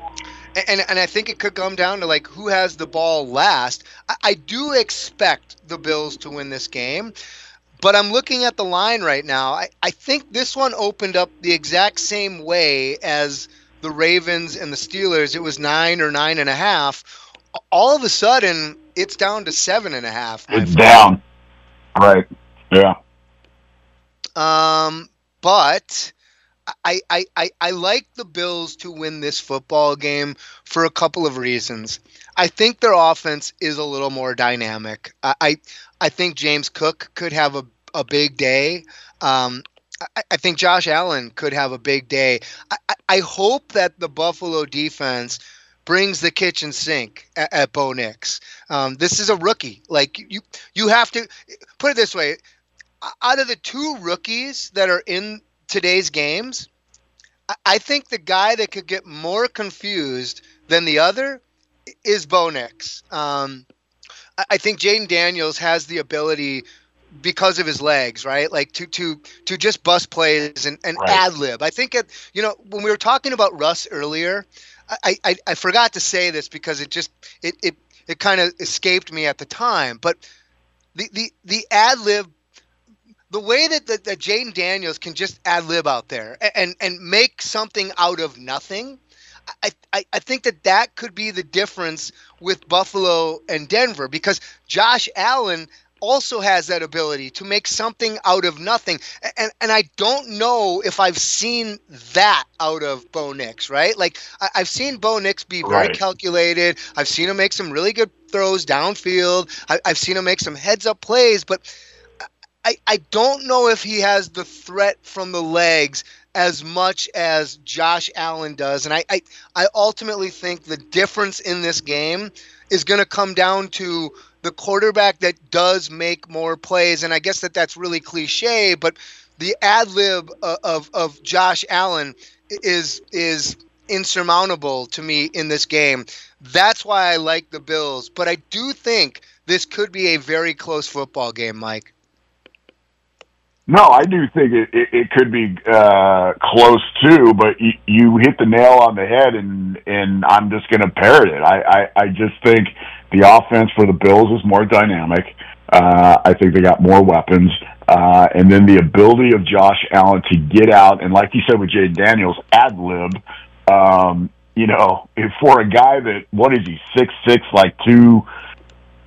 and and I think it could come down to, like, who has the ball last. I, I do expect the Bills to win this game, but I'm looking at the line right now. I, I think this one opened up the exact same way as the Ravens and the Steelers. It was nine or nine and a half. All of a sudden, it's down to seven and a half. It's down. Right. Yeah. Um, but I, I, I, I like the Bills to win this football game for a couple of reasons. I think their offense is a little more dynamic. I, I, I think James Cook could have a, a big day. Um, I, I think Josh Allen could have a big day. I, I, I hope that the Buffalo defense brings the kitchen sink at, at Bo Nix. Um, this is a rookie. Like, you, you have to put it this way. Out of the two rookies that are in today's games, I think the guy that could get more confused than the other is Bo Nix. Um, I think Jaden Daniels has the ability, because of his legs, right? Like to to to just bust plays and, and right. ad lib. I think it, you know, when we were talking about Russ earlier, I, I, I forgot to say this because it just it it, it kind of escaped me at the time. But the the, the ad lib, the way that, that, that Jaden Daniels can just ad lib out there and, and make something out of nothing, I, I, I think that that could be the difference with Buffalo and Denver, because Josh Allen also has that ability to make something out of nothing. And and I don't know if I've seen that out of Bo Nix, right? Like, I, I've seen Bo Nix be very right. calculated. I've seen him make some really good throws downfield. I, I've seen him make some heads-up plays, but I, I don't know if he has the threat from the legs as much as Josh Allen does. And I, I, I ultimately think the difference in this game is going to come down to the quarterback that does make more plays. And I guess that that's really cliche, but the ad lib of, of, of Josh Allen is is insurmountable to me in this game. That's why I like the Bills. But I do think this could be a very close football game, Mike. No, I do think it, it, it could be uh, close too, but you, you hit the nail on the head, and, and I'm just going to parrot it. I, I, I just think the offense for the Bills is more dynamic. Uh, I think they got more weapons. Uh, and then the ability of Josh Allen to get out, and like you said with Jaden Daniels, ad-lib, um, you know, for a guy that, what is he, six six, like two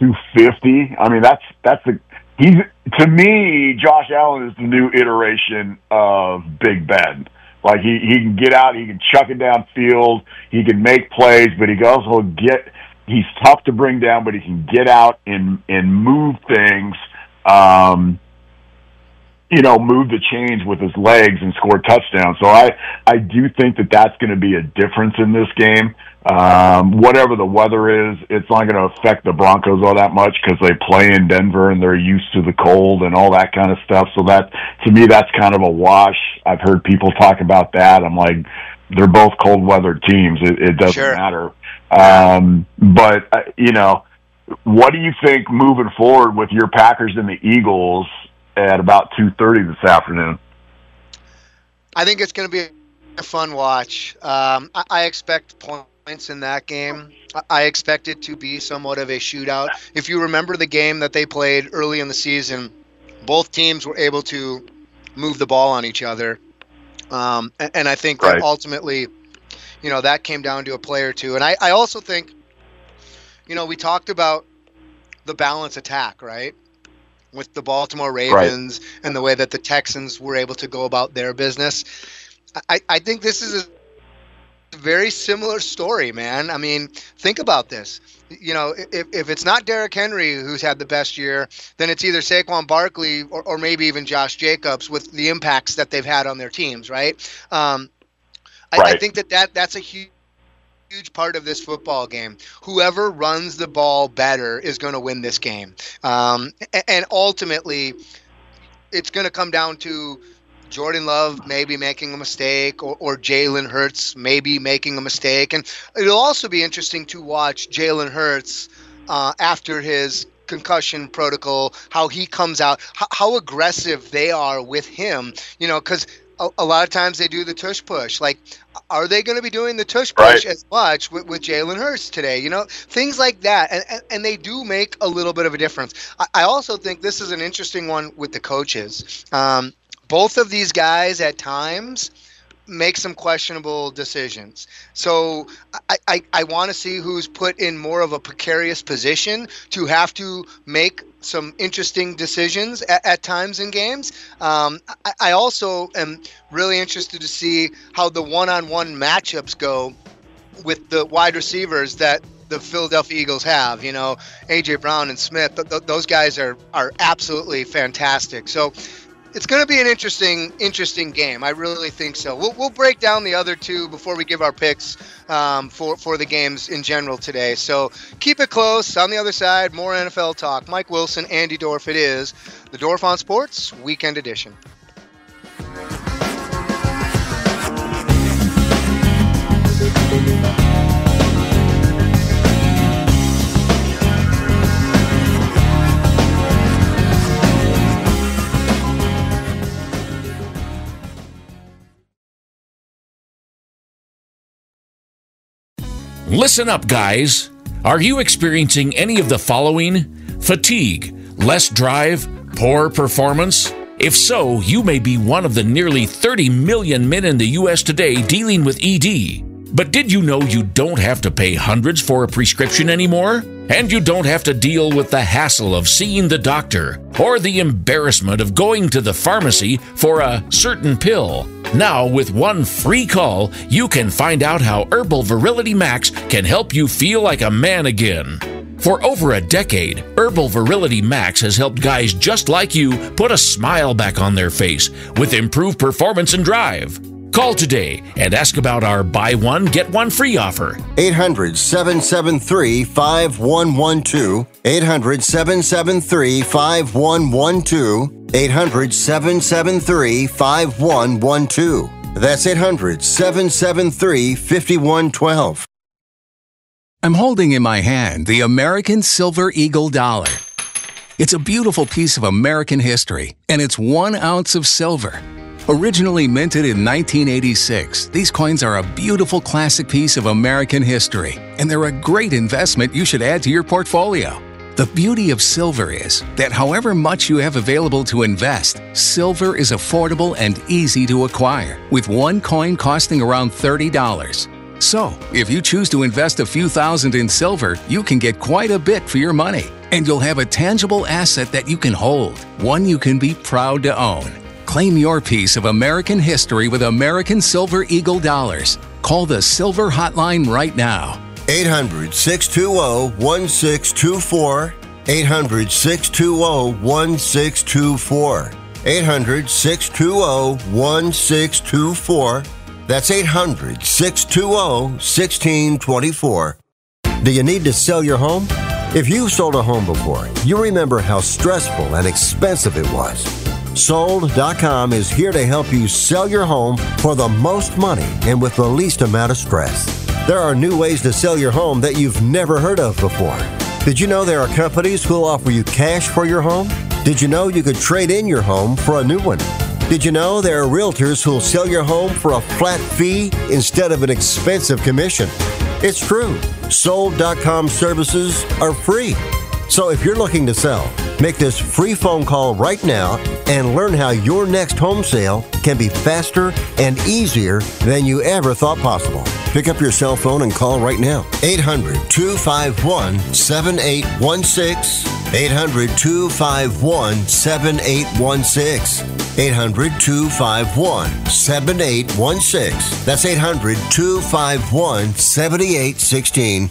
two fifty. I mean, that's that's the he's to me. Josh Allen is the new iteration of Big Ben. Like he he can get out, he can chuck it downfield, he can make plays, but he can also get. He's tough to bring down, but he can get out and and move things. Um, you know, move the chains with his legs and score touchdowns. So I, I do think that that's going to be a difference in this game. Um, whatever the weather is, it's not going to affect the Broncos all that much because they play in Denver and they're used to the cold and all that kind of stuff. So that, to me, that's kind of a wash. I've heard people talk about that. I'm like, they're both cold weather teams. It, it doesn't sure. matter. Um, but, uh, you know, what do you think moving forward with your Packers and the Eagles at about two thirty this afternoon? I think it's going to be a fun watch. Um, I, I expect points in that game. I, I expect it to be somewhat of a shootout. If you remember the game that they played early in the season, both teams were able to move the ball on each other. Um, and, and I think that right. ultimately, you know, that came down to a play or two. And I, I also think, you know, we talked about the balance attack, right? With the Baltimore Ravens right. and the way that the Texans were able to go about their business. I, I think this is a very similar story, man. I mean, think about this. You know, if, if it's not Derrick Henry who's had the best year, then it's either Saquon Barkley or, or maybe even Josh Jacobs with the impacts that they've had on their teams, right? Um, I, right. I think that, that that's a huge huge part of this football game. Whoever runs the ball better is going to win this game. Um, and ultimately, it's going to come down to Jordan Love maybe making a mistake or, or Jalen Hurts maybe making a mistake. And it'll also be interesting to watch Jalen Hurts uh, after his concussion protocol, how he comes out, how, how aggressive they are with him, you know, because a, a lot of times they do the tush push. Like, are they going to be doing the tush push right. as much with, with Jalen Hurts today? You know, things like that. And, and, and they do make a little bit of a difference. I, I also think this is an interesting one with the coaches. Um, both of these guys at times make some questionable decisions. So I, I, I want to see who's put in more of a precarious position to have to make some interesting decisions at, at times in games. Um, I, I also am really interested to see how the one-on-one matchups go with the wide receivers that the Philadelphia Eagles have. You know, A J Brown and Smith, th- th- those guys are, are absolutely fantastic. So it's going to be an interesting, interesting game. I really think so. We'll we'll break down the other two before we give our picks um, for for the games in general today. So keep it close. On the other side, more N F L talk. Mike Wilson, Andy Dorf. It is the Dorf on Sports Weekend Edition. Listen up, guys. Are you experiencing any of the following? Fatigue, less drive, poor performance? If so, you may be one of the nearly thirty million men in the U S today dealing with E D. But did you know you don't have to pay hundreds for a prescription anymore? And you don't have to deal with the hassle of seeing the doctor or the embarrassment of going to the pharmacy for a certain pill. Now, with one free call, you can find out how Herbal Virility Max can help you feel like a man again. For over a decade, Herbal Virility Max has helped guys just like you put a smile back on their face with improved performance and drive. Call today and ask about our buy one, get one free offer. eight hundred, seven seven three, five one one two. eight hundred, seven seven three, five one one two. eight hundred, seven seven three, five one one two. That's eight hundred, seven seven three, five one one two. I'm holding in my hand the American Silver Eagle Dollar. It's a beautiful piece of American history, and it's one ounce of silver. Originally minted in nineteen eighty-six, these coins are a beautiful classic piece of American history, and they're a great investment you should add to your portfolio. The beauty of silver is that however much you have available to invest, silver is affordable and easy to acquire, with one coin costing around thirty dollars. So, if you choose to invest a few thousand in silver, you can get quite a bit for your money. And you'll have a tangible asset that you can hold, one you can be proud to own. Claim your piece of American history with American Silver Eagle dollars. Call the Silver Hotline right now. eight hundred, six two zero, one six two four. eight hundred, six two zero, one six two four. eight hundred, six two zero, one six two four. That's eight hundred, six two zero, one six two four. Do you need to sell your home? If you've sold a home before, you remember how stressful and expensive it was. Sold dot com is here to help you sell your home for the most money and with the least amount of stress. There are new ways to sell your home that you've never heard of before. Did you know there are companies who'll offer you cash for your home? Did you know you could trade in your home for a new one? Did you know there are realtors who'll sell your home for a flat fee instead of an expensive commission? It's true. Sold dot com services are free. So if you're looking to sell, make this free phone call right now and learn how your next home sale can be faster and easier than you ever thought possible. Pick up your cell phone and call right now. eight hundred, two five one, seven eight one six. eight hundred, two five one, seven eight one six. eight hundred, two five one, seven eight one six. That's eight hundred, two five one, seven eight one six.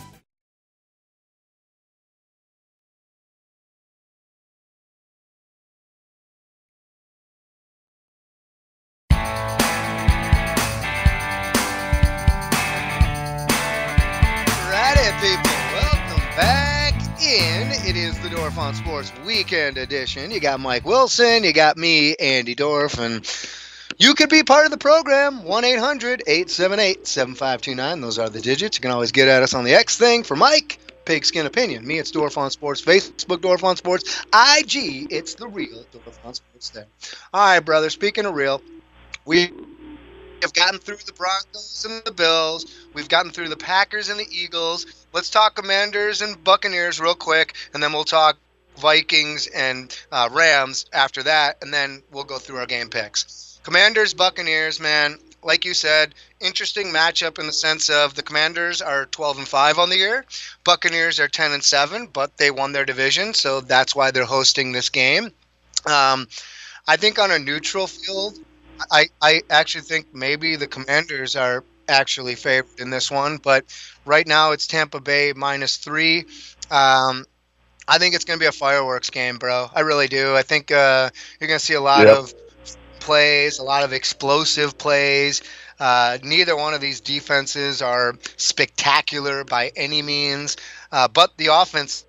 Dorf on Sports Weekend Edition. You got Mike Wilson, you got me, Andy Dorf, and you could be part of the program. one eight hundred, eight seven eight, seven five two nine. Those are the digits. You can always get at us on the X thing. For Mike, Pigskin Opinion. Me, it's Dorf on Sports. Facebook, Dorf on Sports. I G, it's the real Dorf on Sports there. All right, brother, speaking of real, we have gotten through the Broncos and the Bills. We've gotten through the Packers and the Eagles. Let's talk Commanders and Buccaneers real quick, and then we'll talk Vikings and uh, Rams after that, and then we'll go through our game picks. Commanders, Buccaneers, man, like you said, interesting matchup in the sense of the Commanders are twelve and five on the year. Buccaneers are ten and seven, but they won their division, so that's why they're hosting this game. Um, I think on a neutral field, I, I actually think maybe the Commanders are actually favored in this one, but right now it's Tampa Bay minus three. Um, I think it's going to be a fireworks game, bro. I really do. I think uh, you're going to see a lot yep. of plays, a lot of explosive plays. Uh, neither one of these defenses are spectacular by any means, uh, but the offense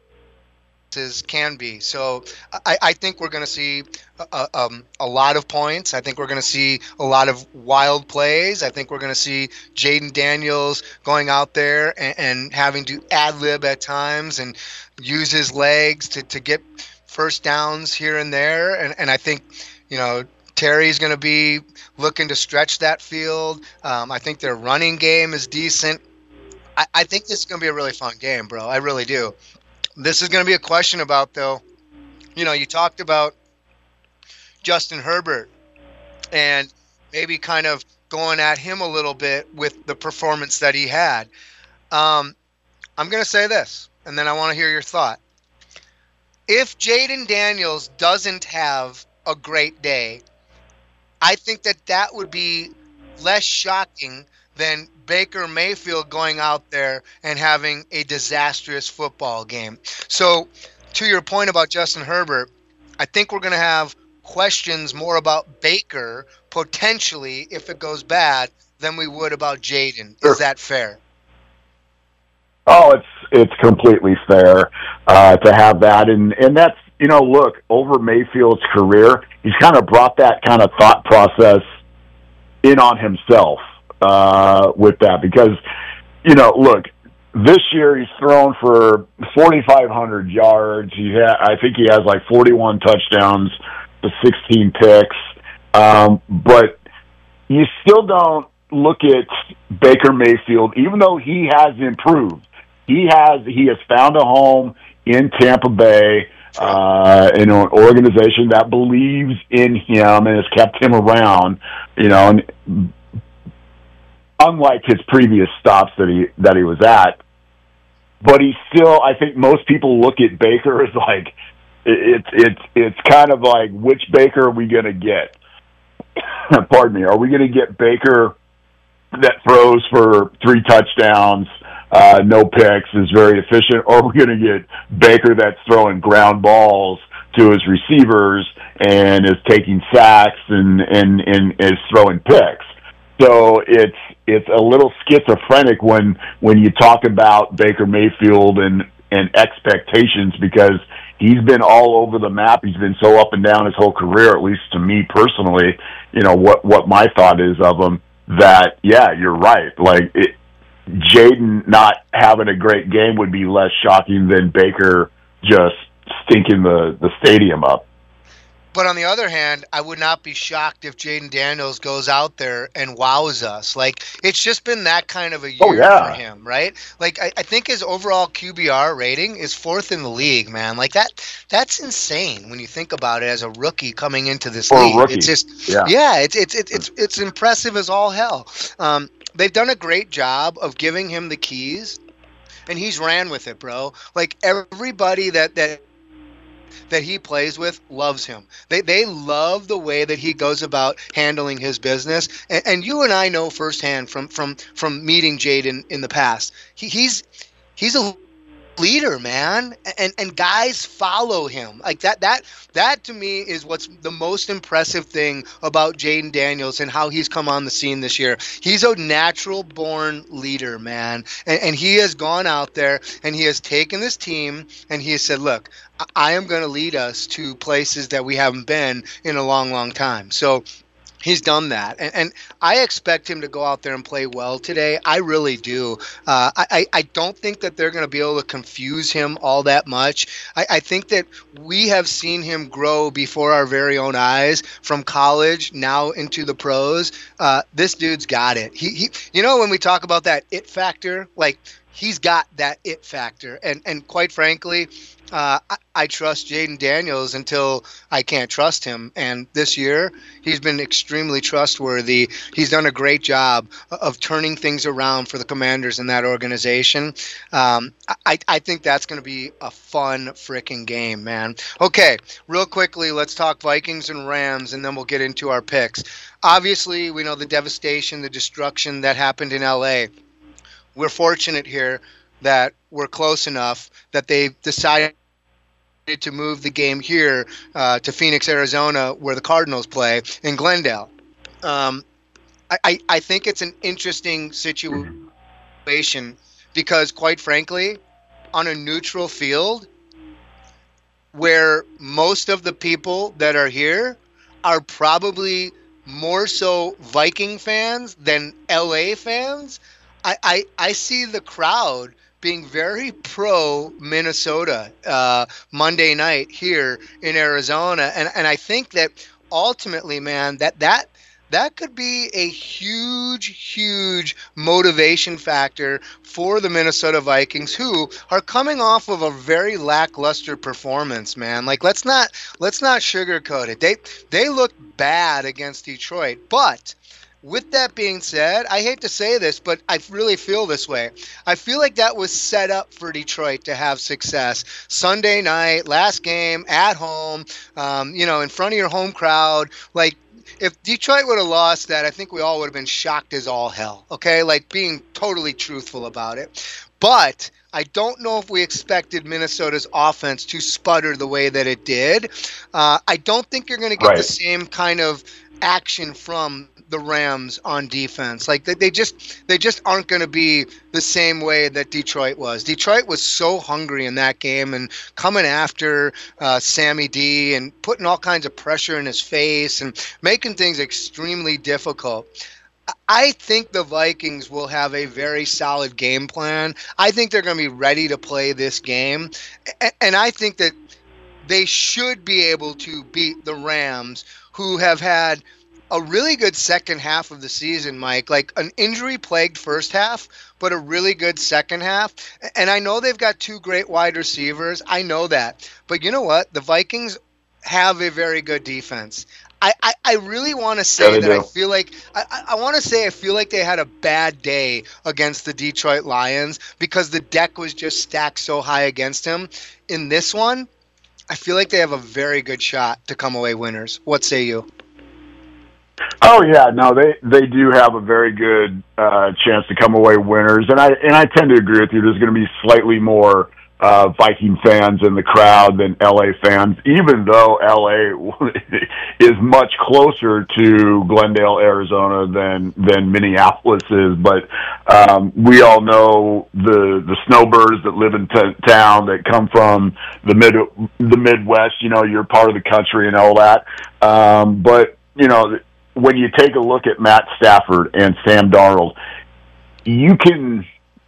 can be. So I, I think we're going to see a, um, a lot of points. I think we're going to see a lot of wild plays. I think we're going to see Jaden Daniels going out there and, and having to ad-lib at times and use his legs to, to get first downs here and there. And, and I think, you know, Terry's going to be looking to stretch that field. Um, I think their running game is decent. I, I think this is going to be a really fun game, bro. I really do. This is going to be a question about, though, you know, you talked about Justin Herbert and maybe kind of going at him a little bit with the performance that he had. Um, I'm going to say this, and then I want to hear your thought. If Jaden Daniels doesn't have a great day, I think that that would be less shocking than Baker Mayfield going out there and having a disastrous football game. So to your point about Justin Herbert, I think we're going to have questions more about Baker potentially if it goes bad than we would about Jaden. Sure. Is that fair? Oh, it's it's completely fair uh, to have that. And, and that's, you know, look, over Mayfield's career, he's kind of brought that kind of thought process in on himself. Uh, with that, because, you know, look, this year he's thrown for forty-five hundred yards. He ha- I think he has like forty-one touchdowns to sixteen picks. Um, but you still don't look at Baker Mayfield, even though he has improved. He has he has found a home in Tampa Bay, uh, in an organization that believes in him and has kept him around. You know, and unlike his previous stops that he that he was at. but he's still, I think most people look at Baker as like, it's it's it's kind of like, which Baker are we going to get? Pardon me. Are we going to get Baker that throws for three touchdowns, uh, no picks, is very efficient, or are we going to get Baker that's throwing ground balls to his receivers and is taking sacks and, and, and is throwing picks? So it's it's a little schizophrenic when when you talk about Baker Mayfield and, and expectations, because he's been all over the map. He's been so up and down his whole career, at least to me personally, you know, what, what my thought is of him, that, yeah, you're right. Like, it, Jaden not having a great game would be less shocking than Baker just stinking the, the stadium up. But on the other hand, I would not be shocked if Jaden Daniels goes out there and wows us. Like, it's just been that kind of a year oh, yeah. for him, right? Like, I, I think his overall Q B R rating is fourth in the league, man. Like, that that's insane when you think about it as a rookie coming into this or league. A rookie. It's just, yeah, yeah it's, it's, it's, it's, it's impressive as all hell. Um, they've done a great job of giving him the keys, and he's ran with it, bro. Like, everybody that that – that he plays with loves him. They they love the way that he goes about handling his business. And, and you and I know firsthand from from from meeting Jaden in the past. He, he's he's a leader, man, and and guys follow him. Like that that that to me is what's the most impressive thing about Jaden Daniels and how he's come on the scene this year. He's a natural born leader, man, and, and he has gone out there and he has taken this team and he has said, look, I am going to lead us to places that we haven't been in a long, long time. So he's done that, and, and I expect him to go out there and play well today. I really do. Uh, I, I don't think that they're going to be able to confuse him all that much. I, I think that we have seen him grow before our very own eyes from college now into the pros. Uh, this dude's got it. He, he, you know, when we talk about that it factor, like he's got that it factor, and and quite frankly, Uh, I, I trust Jaden Daniels until I can't trust him. And this year, he's been extremely trustworthy. He's done a great job of turning things around for the Commanders in that organization. Um, I, I think that's going to be a fun freaking game, man. Okay, real quickly, let's talk Vikings and Rams, and then we'll get into our picks. Obviously, we know the devastation, the destruction that happened in L A. We're fortunate here that we're close enough that they decided to move the game here uh, to Phoenix, Arizona, where the Cardinals play, in Glendale. Um, I, I, I think it's an interesting situation because, quite frankly, on a neutral field where most of the people that are here are probably more so Viking fans than L A fans, I, I, I see the crowd being very pro Minnesota uh, Monday night here in Arizona, and and I think that ultimately, man, that that that could be a huge, huge motivation factor for the Minnesota Vikings, who are coming off of a very lackluster performance, man. Like let's not let's not sugarcoat it. They they looked bad against Detroit, but with that being said, I hate to say this, but I really feel this way. I feel like that was set up for Detroit to have success. Sunday night, last game, at home, um, you know, in front of your home crowd. Like, if Detroit would have lost that, I think we all would have been shocked as all hell, okay? Like, being totally truthful about it. But I don't know if we expected Minnesota's offense to sputter the way that it did. Uh, I don't think you're going to get right. the same kind of action from the Rams on defense. Like they, they just they just aren't going to be the same way that Detroit was. Detroit was so hungry in that game and coming after uh, Sammy D and putting all kinds of pressure in his face and making things extremely difficult. I think the Vikings will have a very solid game plan. I think they're going to be ready to play this game. And I think that they should be able to beat the Rams, who have had a really good second half of the season, Mike, like an injury-plagued first half, but a really good second half. And I know they've got two great wide receivers. I know that. But you know what? The Vikings have a very good defense. I, I, I really want to say yeah, that do. I feel like I, I want to say I feel like they had a bad day against the Detroit Lions because the deck was just stacked so high against him. In this one, I feel like they have a very good shot to come away winners. What say you? Oh yeah, no, they they do have a very good uh, chance to come away winners, and I and I tend to agree with you. There's going to be slightly more uh, Viking fans in the crowd than L A fans, even though L A is much closer to Glendale, Arizona than than Minneapolis is. But um, we all know the the snowbirds that live in t- town that come from the mid the Midwest. You know, you're part of the country and all that. Um, but you know, when you take a look at Matt Stafford and Sam Darnold, you can.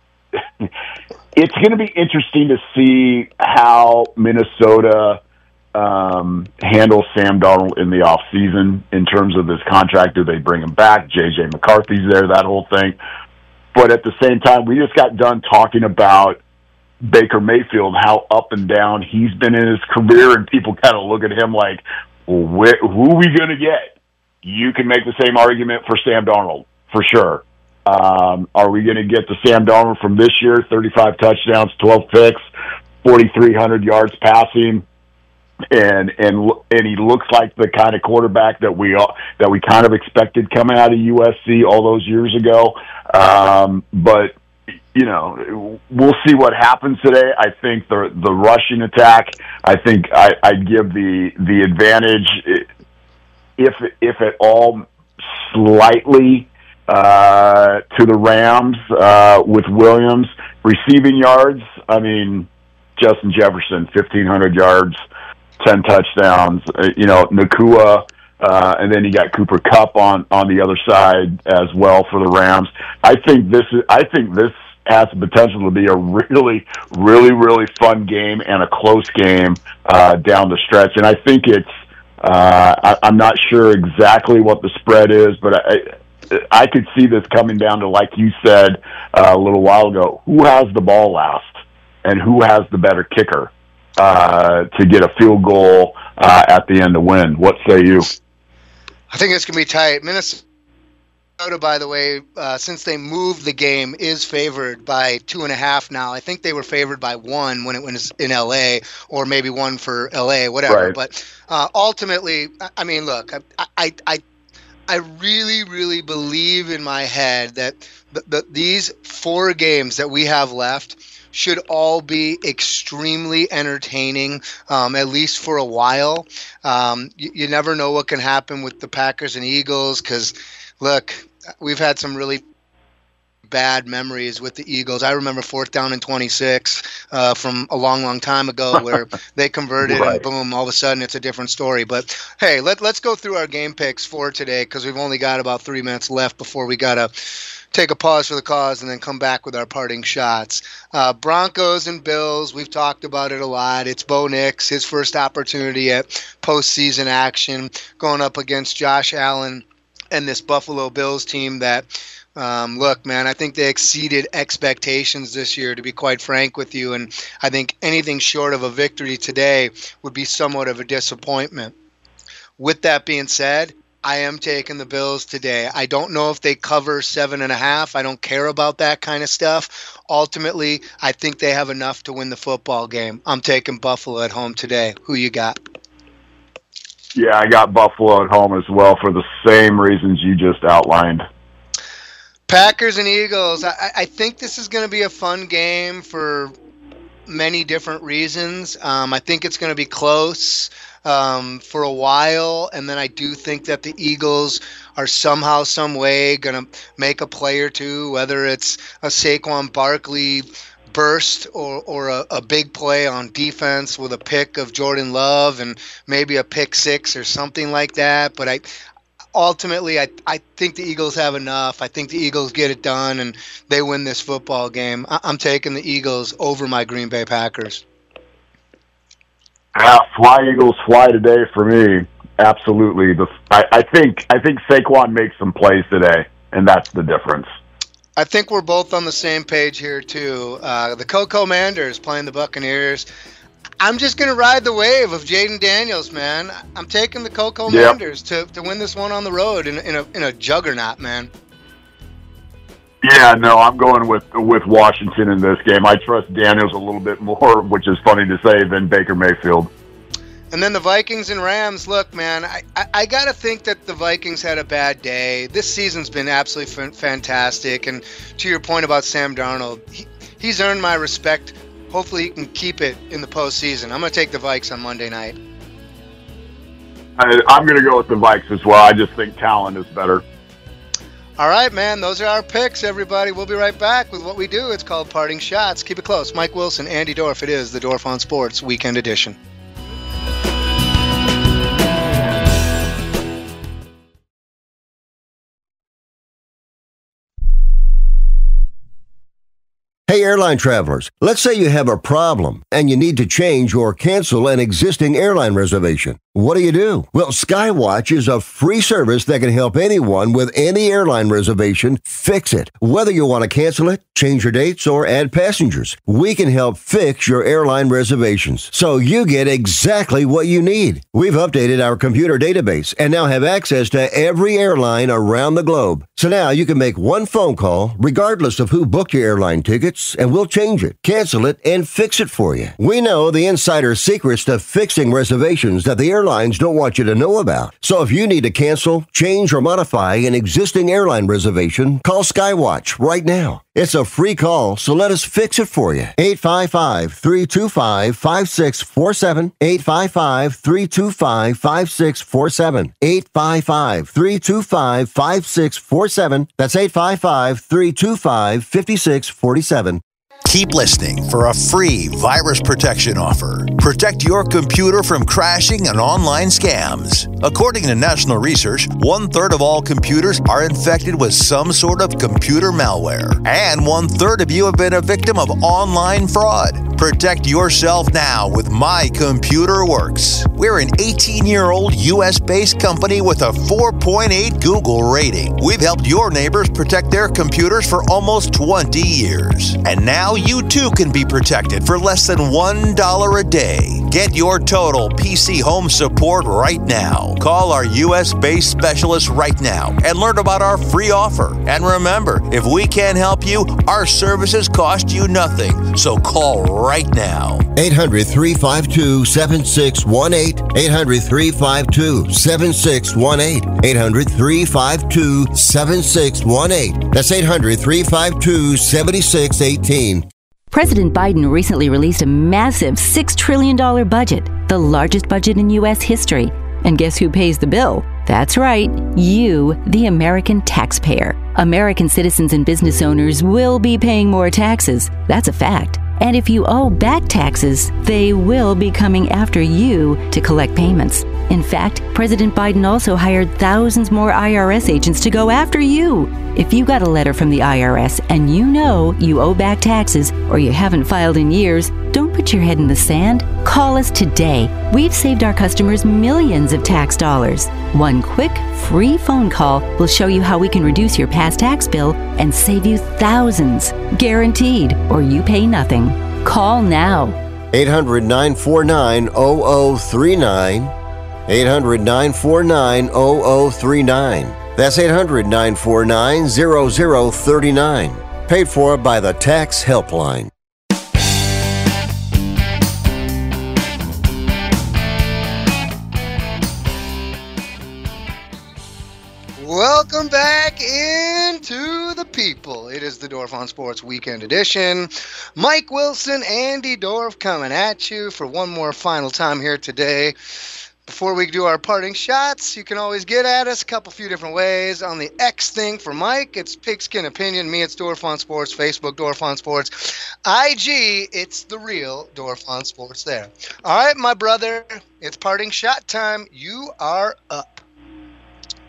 It's going to be interesting to see how Minnesota um, handles Sam Darnold in the offseason in terms of his contract. Do they bring him back? J J McCarthy's there, that whole thing. But at the same time, we just got done talking about Baker Mayfield, how up and down he's been in his career, and people kind of look at him like, well, wh- who are we going to get? You can make the same argument for Sam Darnold, for sure. Um, are we going to get the Sam Darnold from this year, thirty-five touchdowns, twelve picks, forty-three hundred yards passing, and and and he looks like the kind of quarterback that we that we kind of expected coming out of U S C all those years ago. Um, but you know, we'll see what happens today. I think the the rushing attack, I think I, I'd give the the advantage, if if at all, slightly uh, to the Rams uh, with Williams. Receiving yards, I mean, Justin Jefferson, fifteen hundred yards, ten touchdowns. Uh, you know, Nakua, uh, and then you got Cooper Kupp on, on the other side as well for the Rams. I think this is. I think this has the potential to be a really, really, really fun game and a close game uh, down the stretch. And I think it's. Uh, I, I'm not sure exactly what the spread is, but I. I could see this coming down to, like you said uh, a little while ago, who has the ball last and who has the better kicker uh, to get a field goal uh, at the end to win. What say you? I think it's going to be tight. Minnesota, by the way, uh, since they moved the game, is favored by two and a half now. I think they were favored by one when it was in L A, or maybe one for L A, whatever. Right. But uh, ultimately, I mean, look, I, I, I I really, really believe in my head that the, the, these four games that we have left should all be extremely entertaining, um, at least for a while. Um, you, you never know what can happen with the Packers and Eagles because, look, we've had some really bad memories with the Eagles. I remember fourth down and twenty-six uh, from a long, long time ago where they converted right. and boom, all of a sudden it's a different story. But hey, let, let's go through our game picks for today because we've only got about three minutes left before we got to take a pause for the cause and then come back with our parting shots. Uh, Broncos and Bills, we've talked about it a lot. It's Bo Nix, his first opportunity at postseason action, going up against Josh Allen and this Buffalo Bills team that Um, look, man, I think they exceeded expectations this year, to be quite frank with you, and I think anything short of a victory today would be somewhat of a disappointment. With that being said, I am taking the Bills today. I don't know if they cover seven and a half. I don't care about that kind of stuff. Ultimately, I think they have enough to win the football game. I'm taking Buffalo at home today. Who you got? Yeah, I got Buffalo at home as well for the same reasons you just outlined. Packers and Eagles. I, I think this is going to be a fun game for many different reasons. Um, I think it's going to be close um, for a while, and then I do think that the Eagles are somehow, some way going to make a play or two, whether it's a Saquon Barkley burst or, or a, a big play on defense with a pick of Jordan Love and maybe a pick six or something like that. But I Ultimately, I, I think the Eagles have enough. I think the Eagles get it done, and they win this football game. I, I'm taking the Eagles over my Green Bay Packers. Uh, fly Eagles, fly today for me. Absolutely. The I, I think I think Saquon makes some plays today, and that's the difference. I think we're both on the same page here, too. Uh, the Coco Manders playing the Buccaneers. I'm just going to ride the wave of Jaden Daniels, man. I'm taking the Coco Yep. Manders to, to win this one on the road in, in, a, in a juggernaut, man. Yeah, no, I'm going with with Washington in this game. I trust Daniels a little bit more, which is funny to say, than Baker Mayfield. And then the Vikings and Rams. Look, man, I, I, I got to think that the Vikings had a bad day. This season's been absolutely f- fantastic. And to your point about Sam Darnold, he, he's earned my respect. Hopefully he can keep it in the postseason. I'm going to take the Vikes on Monday night. I, I'm going to go with the Vikes as well. I just think talent is better. All right, man. Those are our picks, everybody. We'll be right back with what we do. It's called Parting Shots. Keep it close. Mike Wilson, Andy Dorf. It is the Dorf on Sports Weekend Edition. Hey, airline travelers, let's say you have a problem and you need to change or cancel an existing airline reservation. What do you do? Well, Skywatch is a free service that can help anyone with any airline reservation fix it. Whether you want to cancel it, change your dates, or add passengers, we can help fix your airline reservations so you get exactly what you need. We've updated our computer database and now have access to every airline around the globe. So now you can make one phone call regardless of who booked your airline tickets, and we'll change it, cancel it, and fix it for you. We know the insider secrets to fixing reservations that the airlines don't want you to know about. So if you need to cancel, change, or modify an existing airline reservation, call Skywatch right now. It's a free call, so let us fix it for you. eight five five, three two five, five six four seven. eight five five, three two five, five six four seven. eight five five, three two five, five six four seven. That's eight five five, three two five, five six four seven. Keep listening for a free virus protection offer. Protect your computer from crashing and online scams. According to national research, one-third of all computers are infected with some sort of computer malware. And one-third of you have been a victim of online fraud. Protect yourself now with My Computer Works. We're an eighteen-year-old U S-based company with a four point eight Google rating. We've helped your neighbors protect their computers for almost twenty years. And now you too can be protected for less than one dollar a day. Get your total P C home support right now. Call our U S-based specialist right now and learn about our free offer. And remember, if we can't help you, our services cost you nothing. So call right now. eight hundred, three five two, seven six one eight. eight hundred, three five two, seven six one eight. eight hundred, three five two, seven six one eight. That's eight hundred, three five two, seven six one eight. President Biden recently released a massive six trillion dollars budget, the largest budget in U S history. And guess who pays the bill? That's right, you, the American taxpayer. American citizens and business owners will be paying more taxes. That's a fact. And if you owe back taxes, they will be coming after you to collect payments. In fact, President Biden also hired thousands more I R S agents to go after you. If you got a letter from the I R S and you know you owe back taxes or you haven't filed in years, don't put your head in the sand. Call us today. We've saved our customers millions of tax dollars. One quick, free phone call will show you how we can reduce your past tax bill and save you thousands. Guaranteed, or you pay nothing. Call now. eight hundred, nine four nine, zero zero three nine. eight hundred, nine four nine, zero zero three nine. That's eight hundred, nine four nine, zero zero three nine. Paid for by the Tax Helpline. Welcome back into the people. It is the Dorf on Sports Weekend Edition. Mike Wilson, Andy Dorf coming at you for one more final time here today. Before we do our parting shots, you can always get at us a couple few different ways. On the X thing for Mike, it's Pigskin Opinion. Me, it's Dorf on Sports. Facebook, Dorf on Sports. I G, it's the real Dorf on Sports there. All right, my brother, it's parting shot time. You are up.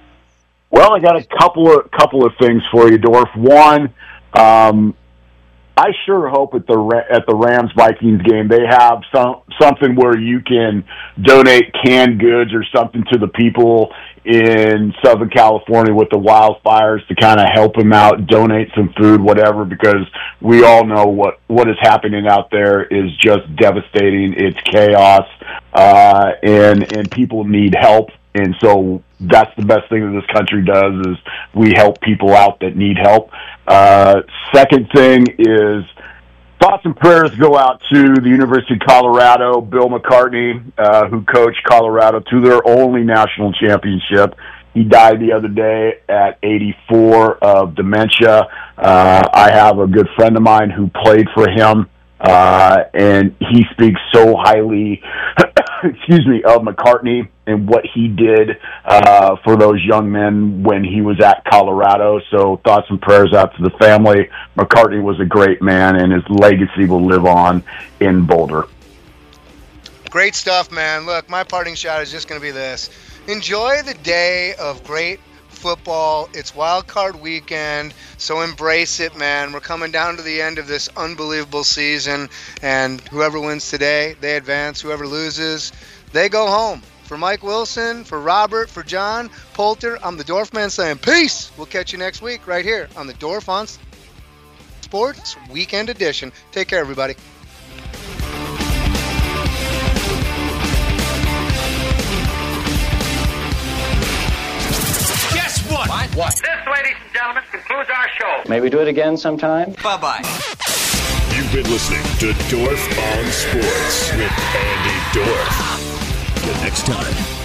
Well, I got a couple of couple of things for you, Dorf. One, um, I sure hope at the at the Rams Vikings game they have some something where you can donate canned goods or something to the people in Southern California with the wildfires to kind of help them out, donate some food, whatever, because we all know what, what is happening out there is just devastating. It's chaos, uh, and, and people need help. And so that's the best thing that this country does is we help people out that need help. Uh, second thing is thoughts and prayers go out to the University of Colorado, Bill McCartney, uh, who coached Colorado to their only national championship. He died the other day at eighty-four of dementia. Uh, I have a good friend of mine who played for him, uh, and he speaks so highly, excuse me, of McCartney and what he did uh, for those young men when he was at Colorado. So thoughts and prayers out to the family. McCartney was a great man, and his legacy will live on in Boulder. Great stuff, man. Look, my parting shot is just going to be this. Enjoy the day of great football. It's wild card weekend, so embrace it, man. We're coming down to the end of this unbelievable season, and whoever wins today, they advance. Whoever loses, they go home. For Mike Wilson, for Robert, for John Poulter, I'm the Dorfman saying peace. We'll catch you next week right here on the Dorf on Sports Weekend Edition. Take care, everybody. Guess what? What? What? This, ladies and gentlemen, concludes our show. Maybe do it again sometime. Bye-bye. You've been listening to Dorf on Sports with Andy Dorf. Till next time.